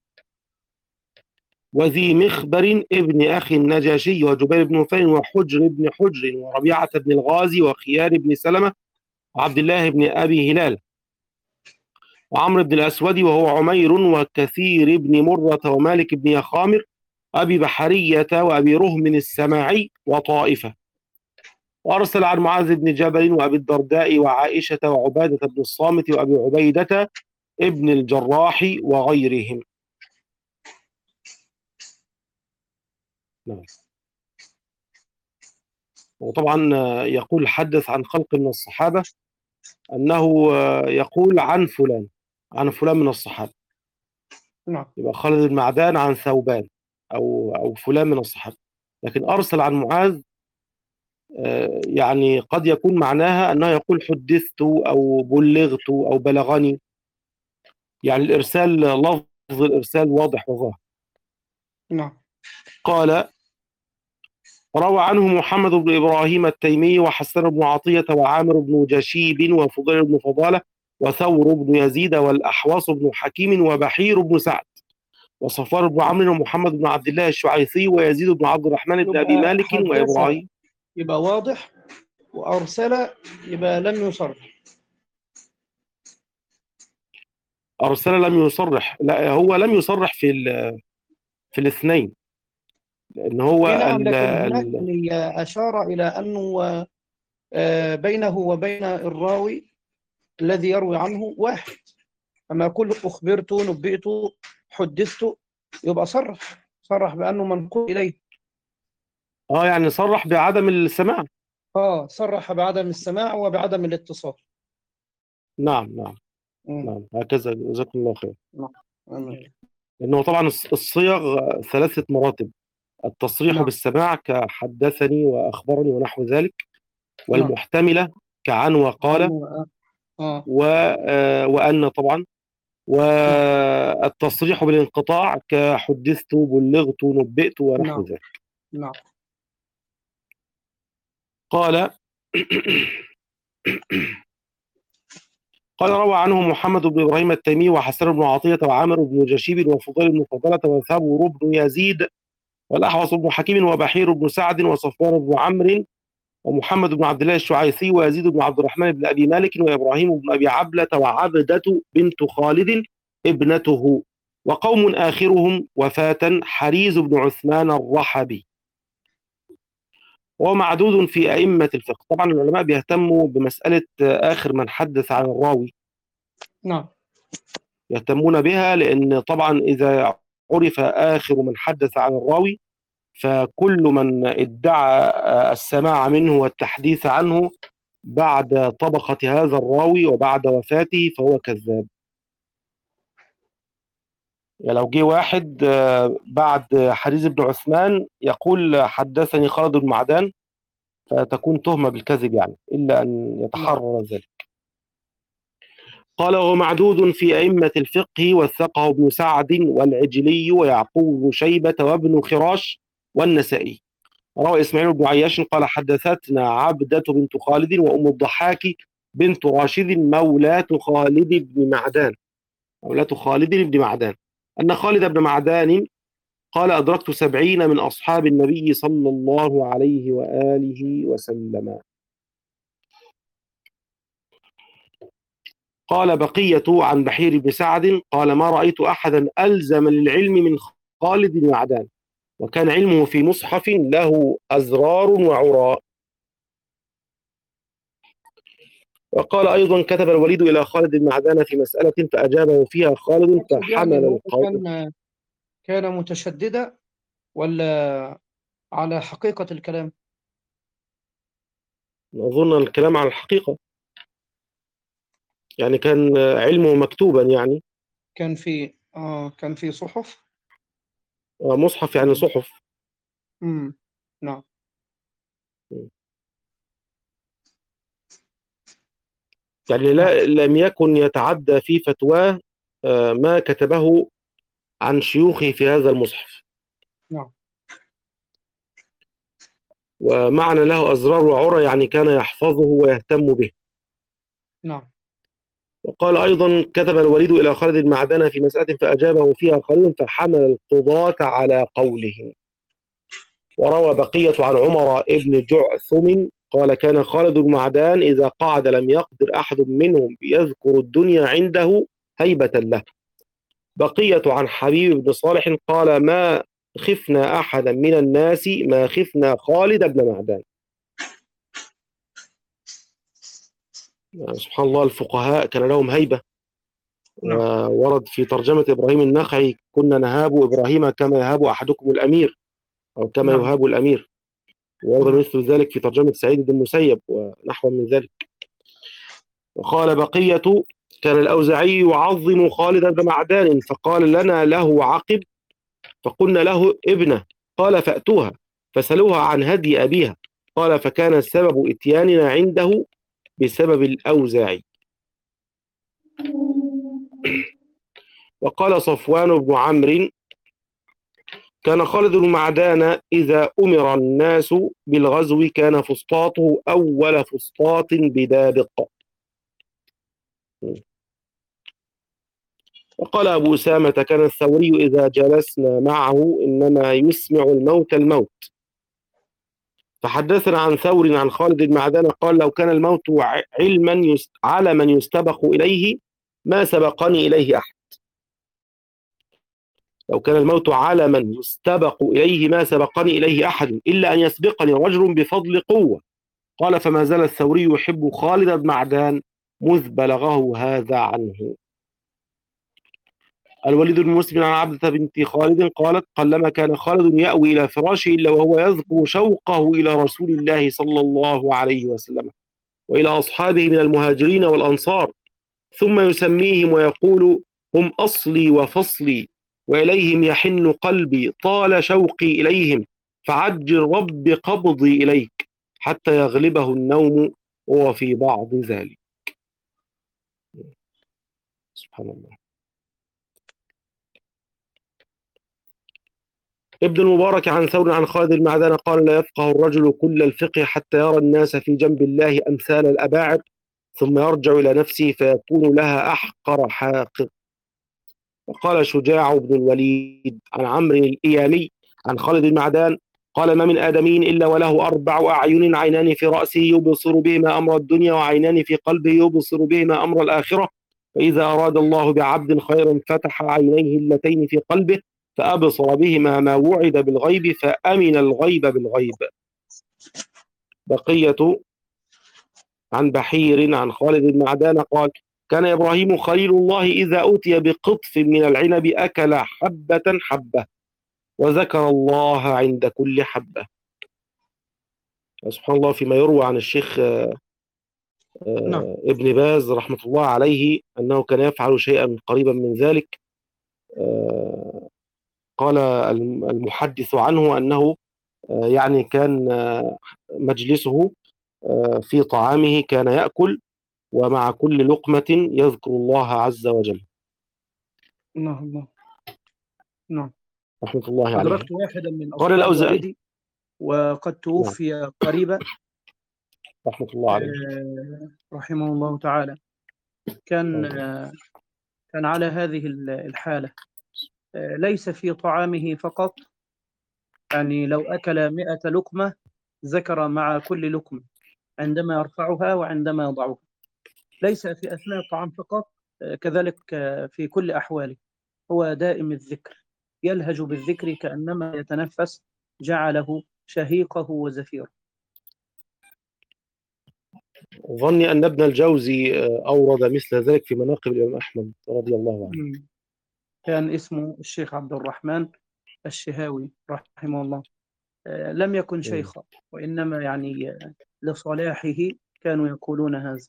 Speaker 3: وذي مخبر ابن أخي النجاشي وجبير بن نفيل وحجر بن حجر وربيعة بن الغازي وخيار بن سلمة وعبد الله بن أبي هلال وعمرو بن الأسود وهو عمير وكثير بن مرة ومالك بن يخامر أبي بحرية وأبي رهم السماعي وطائفة. وأرسل عن معاذ بن جبل وأبي الدرداء وعائشة وعبادة بن الصامت وأبي عبيدة ابن الجراح وغيرهم. نعم. وطبعا يقول حدث عن خلق من الصحابة أنه يقول عن فلان عن فلان من الصحابة.
Speaker 1: نعم.
Speaker 3: يبقى خالد بن معدان عن ثوبان أو أو فلان من الصحابة. لكن أرسل عن معاذ آه، يعني قد يكون معناها أنه يقول حدثت أو بلغت أو بلغني، يعني الإرسال لفظ الإرسال واضح وظاهر.
Speaker 1: نعم.
Speaker 3: قال: روى عنه محمد بن إبراهيم التيمي وحسن بن عطية وعامر بن جشيب وفضيل بن فضالة وثور بن يزيد والأحواص بن حكيم وبحير بن سعد وصفار بن عمرو ومحمد بن عبد الله الشعيثي ويزيد بن عبد الرحمن بن أبي
Speaker 1: يبقى
Speaker 3: مالك
Speaker 1: حدث
Speaker 3: وإبراهيم.
Speaker 1: يبقى واضح، وأرسل يبقى لم يصرح.
Speaker 3: أرسل لم يصرح، لا هو لم يصرح في ال- في الاثنين، لأن هو
Speaker 1: اي نعم،
Speaker 3: ال
Speaker 1: لكن هناك
Speaker 3: ال
Speaker 1: يعني أشار إلى أنه آه، بينه وبين الراوي الذي يروي عنه واحد. أما أقول أخبرت، نبئت، حدثت، يبقى صرح صرح بأنه منقول إليه.
Speaker 3: اه يعني صرح بعدم السماع.
Speaker 1: آه صرح بعدم السماع وبعدم الاتصال.
Speaker 3: نعم نعم
Speaker 1: مم.
Speaker 3: نعم، هكذا جزاكم الله خير.
Speaker 1: نعم. آمين.
Speaker 3: لأنه طبعا الص- الصيغ ثلاثة مراتب: التصريح
Speaker 1: نعم.
Speaker 3: بالسماع كحدثني وأخبرني ونحو ذلك،
Speaker 1: نعم.
Speaker 3: والمحتملة كعن وقال
Speaker 1: عنه. آه.
Speaker 3: و آه، وأن طبعا،
Speaker 1: نعم.
Speaker 3: والتصريح بالانقطاع كحدثت بلغت نبئت ونحو
Speaker 1: نعم.
Speaker 3: ذلك.
Speaker 1: نعم.
Speaker 3: قال قال روى عنه محمد بن إبراهيم التيمي وحسن بن عطية وعامر بن جشيب وفضيل بن فضالة وثور بن يزيد والأحوص بن حكيم وبحير بن سعد وصفوان بن عمرو ومحمد بن عبد الله الشعيثي ويزيد بن عبد الرحمن بن أبي مالك وإبراهيم بن أبي عبلة وعبدة بنت خالد ابنته، وقوم آخرهم وفاة حريز بن عثمان الرحبي. ومعدود في أئمة الفقه. طبعا العلماء بيهتموا بمسألة آخر من حدث عن الراوي،
Speaker 1: نعم.
Speaker 3: يهتمون بها، لأن طبعا إذا عرف آخر من حدث عن الراوي فكل من ادعى السماع منه والتحديث عنه بعد طبقة هذا الراوي وبعد وفاته فهو كذاب. يعني لو جه واحد بعد حريز بن عثمان يقول حدثني خالد بن معدان فتكون تهمة بالكذب، يعني إلا أن يتحرر ذلك. قال ومعدود في أئمة الفقه وثقه ابن سعد والعجلي ويعقوب بن شيبة وابن خراش والنسائي. روى إسماعيل بن عياش قال حدثتنا عبدة بنت خالد وأم الضحاك بنت راشد مولاة خالد بن معدان مولاة خالد بن معدان أن خالد بن معدان قال أدركت سبعين من أصحاب النبي صلى الله عليه وآله وسلم. قال بقية عن بحير بن سعد قال ما رأيت أحدا ألزم للعلم من خالد بن معدان، وكان علمه في مصحف له أزرار وعراء. وقال أيضا كتب الوليد إلى خالد بن معدان في مسألة فأجابه فيها خالد فحمل القول.
Speaker 1: كان كان متشددا ولا على حقيقة الكلام؟
Speaker 3: أظن الكلام على الحقيقة، يعني كان علمه مكتوبا، يعني
Speaker 1: كان في آه كان في صحف.
Speaker 3: مصحف يعني صحف.
Speaker 1: امم نعم.
Speaker 3: يعني لا لم يكن يتعدى في فتواه ما كتبه عن شيوخه في هذا المصحف.
Speaker 1: نعم.
Speaker 3: ومعنى له أزرار وعرى يعني كان يحفظه ويهتم به.
Speaker 1: نعم.
Speaker 3: وقال أيضا كتب الوليد إلى خالد بن معدان في مسألة فأجابه فيها خالد فحمل القضاة على قوله. وروى بقية عن عمر ابن جعثم قال كان خالد بن معدان إذا قعد لم يقدر أحد منهم يذكر الدنيا عنده هيبة له. بقية عن حبيب بن صالح قال ما خفنا أحدا من الناس ما خفنا خالد بن معدان. يعني سبحان الله الفقهاء كان لهم هيبة.
Speaker 1: نعم.
Speaker 3: ورد في ترجمة إبراهيم النخعي كنا نهاب إبراهيم كما يهاب أحدكم الأمير أو كما
Speaker 1: نعم.
Speaker 3: يهاب الأمير. ورد
Speaker 1: نعم.
Speaker 3: مثل ذلك في ترجمة سعيد بن المسيب ونحو من ذلك. وقال بقية كان الأوزاعي يعظم خالد بن معدان فقال لنا له عقب فقلنا له ابنه قال فأتوها فسألوها عن هدي أبيها قال فكان سبب إتياننا عنده بسبب الأوزاعي. وقال صفوان بن عمرو كان خالد بن معدان إذا أمر الناس بالغزو كان فسطاطه أول فسطاط بدابق. وقال أبو أسامة كان الثوري إذا جلسنا معه إنما يسمع الموت الموت. فحدثنا عن ثور عن خالد بن معدان قال لو كان الموت علما علما يستبق إليه ما سبقني إليه أحد. لو كان الموت علما يستبق إليه ما سبقني إليه أحد إلا أن يسبقني رجل بفضل قوة. قال فما زال الثوري يحب خالد بن معدان مذ بلغه هذا عنه. الوليد بن مسلم عن عبدة بنت خالد قالت قلما كان خالد يأوي إلى فراشه إلا وهو يذكر شوقه إلى رسول الله صلى الله عليه وسلم وإلى أصحابه من المهاجرين والأنصار ثم يسميهم ويقول هم أصلي وفصلي وإليهم يحن قلبي طال شوقي إليهم فعجل رب قبضي إليك حتى يغلبه النوم وهو في بعض ذلك. سبحان الله. ابن المبارك عن ثور عن خالد المعدان قال لا يفقه الرجل كل الفقه حتى يرى الناس في جنب الله أمثال الأباعد ثم يرجع إلى نفسه فيكون لها أحقر حاقر. وقال شجاع بن الوليد عن عمرو الإيامي عن خالد المعدان قال: ما من آدمي إلا وله أربع أعين، عينان في رأسه يبصر بهما أمر الدنيا، وعينان في قلبه يبصر بهما أمر الآخرة. فإذا أراد الله بعبد خيرا فتح عينيه اللتين في قلبه فأبصر بهما ما وعد بالغيب فأمن الغيب بالغيب. بقية عن بحير عن خالد بن معدان قال: كان إبراهيم خليل الله إذا أوتي بقطف من العنب أكل حبة حبة وذكر الله عند كل حبة. سبحان الله، فيما يروى عن الشيخ
Speaker 1: نعم.
Speaker 3: ابن باز رحمة الله عليه أنه كان يفعل شيئا قريبا من ذلك. قال المحدث عنه أنه يعني كان مجلسه في طعامه كان يأكل ومع كل لقمة يذكر الله عز وجل.
Speaker 1: نعم. الله. نعم.
Speaker 3: رحمة الله عليه.
Speaker 1: أدركت واحدا من
Speaker 3: قال
Speaker 1: أصحاب
Speaker 3: الأوزاعي
Speaker 1: والدي وقد توفي نعم. قريبا
Speaker 3: رحمة الله عليه
Speaker 1: رحمه الله تعالى. كان آه كان على هذه الحالة، آه ليس في طعامه فقط، يعني لو أكل مئة لقمة ذكر مع كل لقمة عندما يرفعها وعندما يضعها، ليس في أثناء الطعام فقط، آه كذلك آه في كل أحواله هو دائم الذكر، يلهج بالذكر كأنما يتنفس، جعله شهيقه وزفيره.
Speaker 3: ظني أن ابن الجوزي أورد مثل ذلك في مناقب الإمام أحمد رضي الله عنه.
Speaker 1: كان اسمه الشيخ عبد الرحمن الشهاوي رحمه الله. لم يكن شيخا، وإنما يعني لصلاحه كانوا يقولون هذا.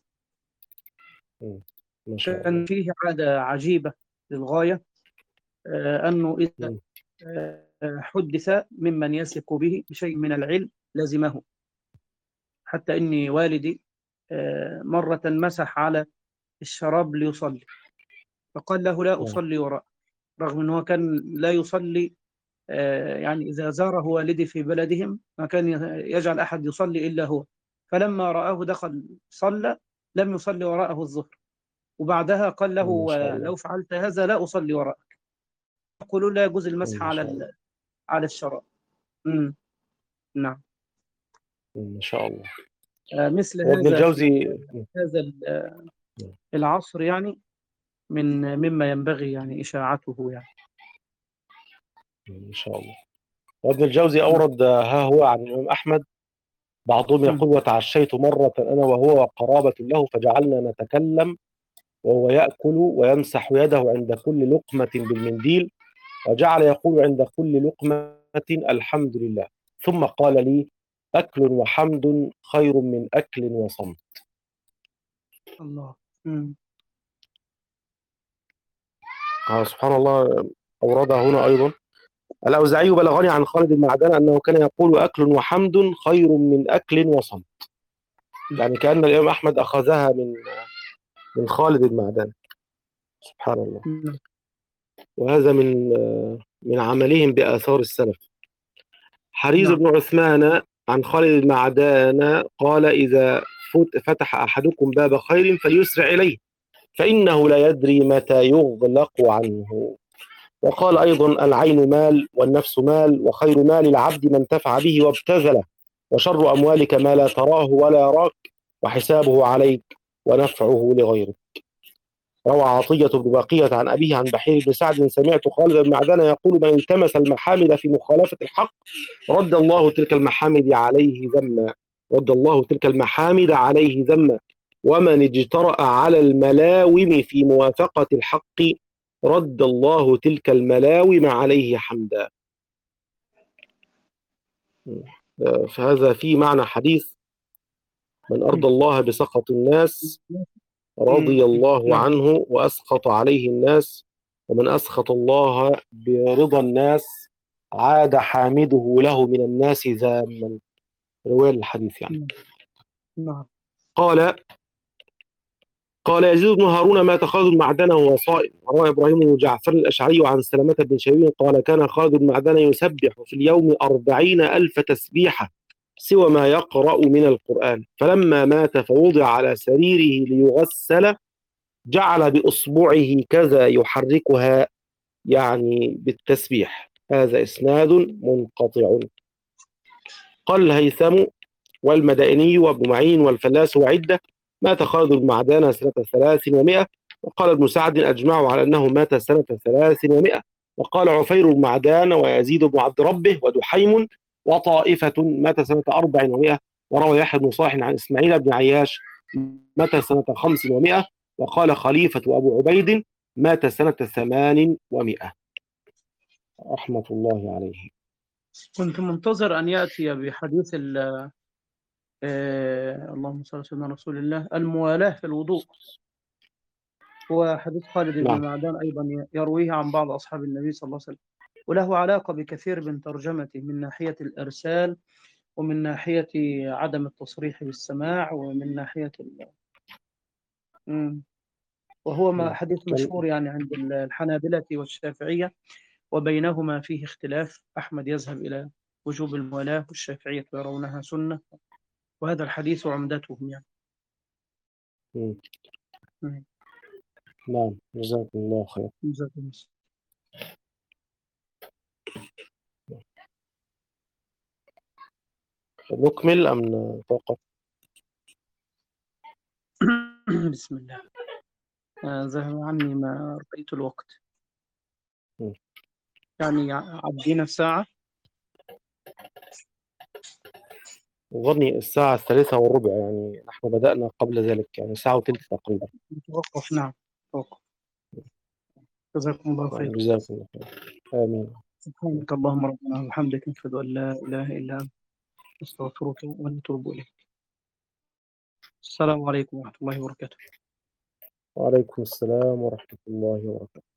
Speaker 1: كان فيه عادة عجيبة للغاية، أنه إذا حدث ممن يثق به بشيء من العلم لزمه، حتى إني والدي مرة مسح على الشراب ليصلي فقال له: لا أصلي وراء، رغم أنه كان لا يصلي، يعني إذا زاره والدي في بلدهم ما كان يجعل أحد يصلي إلا هو، فلما رآه دخل صلى لم يصلي وراءه الظهر، وبعدها قال له: لو فعلت هذا لا أصلي وراءك. يقولون لا يجوز المسح على على الشراب. امم نعم.
Speaker 3: ما شاء الله.
Speaker 1: مثل
Speaker 3: ابن
Speaker 1: هذا
Speaker 3: الجوزي
Speaker 1: هذا العصر يعني من مما ينبغي يعني إشاعته يعني.
Speaker 3: إن شاء الله. وابن الجوزي أورد ها هو عن الإمام أحمد: بعضهم يقول: وتعشيت مرة أنا وهو وقرابة له فجعلنا نتكلم وهو يأكل ويمسح يده عند كل لقمة بالمنديل، وجعل يقول عند كل لقمة الحمد لله، ثم قال لي: أكل وحمد خير من أكل وصمت.
Speaker 1: الله. مم.
Speaker 3: آه سبحان الله، أوردها هنا أيضا. الأوزاعي بلغني عن خالد بن معدان أنه كان يقول: أكل وحمد خير من أكل وصمت. يعني كأن الإمام أحمد أخذها من من خالد بن معدان. سبحان الله.
Speaker 1: مم.
Speaker 3: وهذا من من عملهم بآثار السلف. حريز
Speaker 1: نعم.
Speaker 3: بن عثمان عن خالد بن معدان قال: إذا فتح أحدكم باب خير فليسرع إليه فإنه لا يدري متى يغلق عنه. وقال أيضا: العين مال والنفس مال، وخير مال العبد ما انتفع به وابتذله، وشر أموالك ما لا تراه ولا يراك، وحسابه عليك ونفعه لغيرك. روى عطية بن بقية عن أبيه عن بحير بن سعد: سمعت خالد بن معدان يقول: من التمس المحامد في مخالفة الحق رد الله تلك المحامد عليه ذما رد الله تلك المحامد عليه ذما ومن اجترأ على الملاوم في موافقة الحق رد الله تلك الملاوم عليه حمدا. فهذا في معنى حديث: من أرضى الله بسخط الناس رضي الله عنه وأسخط عليه الناس، ومن أسخط الله برضا الناس عاد حامده له من الناس ذاما. رواية الحديث يعني.
Speaker 1: نعم.
Speaker 3: قال قال يزيد بن هارون: ما خالد معدنه وهو صائم. روى إبراهيم بن جعفر الأشعري عن سلمة بن شبيب قال: كان خالد معدن يسبح في اليوم أربعين ألف تسبيحة سوى ما يقرأ من القرآن، فلما مات فوضع على سريره ليغسل جعل بإصبعه كذا يحركها يعني بالتسبيح. هذا إسناد منقطع. قال الهيثم والمدائني وابن معين والفلاس وعدة مات خالد بن معدان سنة ثلاث ومائة. وقال ابن سعد أجمعوا على أنه مات سنة ثلاث ومائة. وقال عفير بن معدان ويزيد بن عبد ربه ودحيم وطائفة مات سنة أربع ومائة. وروى يحيى بن صالح عن إسماعيل بن عياش مات سنة خمس ومائة. وقال خليفة أبو عبيد مات سنة ثمان ومائة رحمة الله عليه.
Speaker 1: كنت منتظر أن يأتي بحديث ال آه اللهم صل على سيدنا رسول الله الموالاة في الوضوء. هو حديث خالد بن
Speaker 3: نعم.
Speaker 1: معدان أيضا يرويه عن بعض أصحاب النبي صلى الله عليه وسلم، وله علاقة بكثير من ترجمته من ناحية الإرسال ومن ناحية عدم التصريح بالسماع ومن ناحية ال... مم. وهو ما حديث مشهور يعني عند الحنابلة والشافعية، وبينهما فيه اختلاف. أحمد يذهب إلى وجوب الموالاة والشافعية يرونها سنة، وهذا الحديث عمدتهم يعني.
Speaker 3: مم.
Speaker 1: مم.
Speaker 3: نعم جزاكم الله خير.
Speaker 1: جزاكم الله.
Speaker 3: نكمل أم نتوقف؟
Speaker 1: بسم الله. آه، ذهب عني ما رأيت الوقت.
Speaker 3: مم.
Speaker 1: يعني عدينا الساعة.
Speaker 3: أظني الساعة الثالثة والربع، يعني نحن بدأنا قبل ذلك يعني ساعة وثلث تقريبا.
Speaker 1: توقف. نعم توقف. جزاكم الله خير.
Speaker 3: جزاكم الله خير. آمين.
Speaker 1: سبحانك اللهم ربنا وبحمدك نشهد أن لا إله إلا أنت نستغفرك ونتوب إليك. السلام عليكم ورحمة الله وبركاته.
Speaker 3: وعليكم السلام ورحمة الله وبركاته.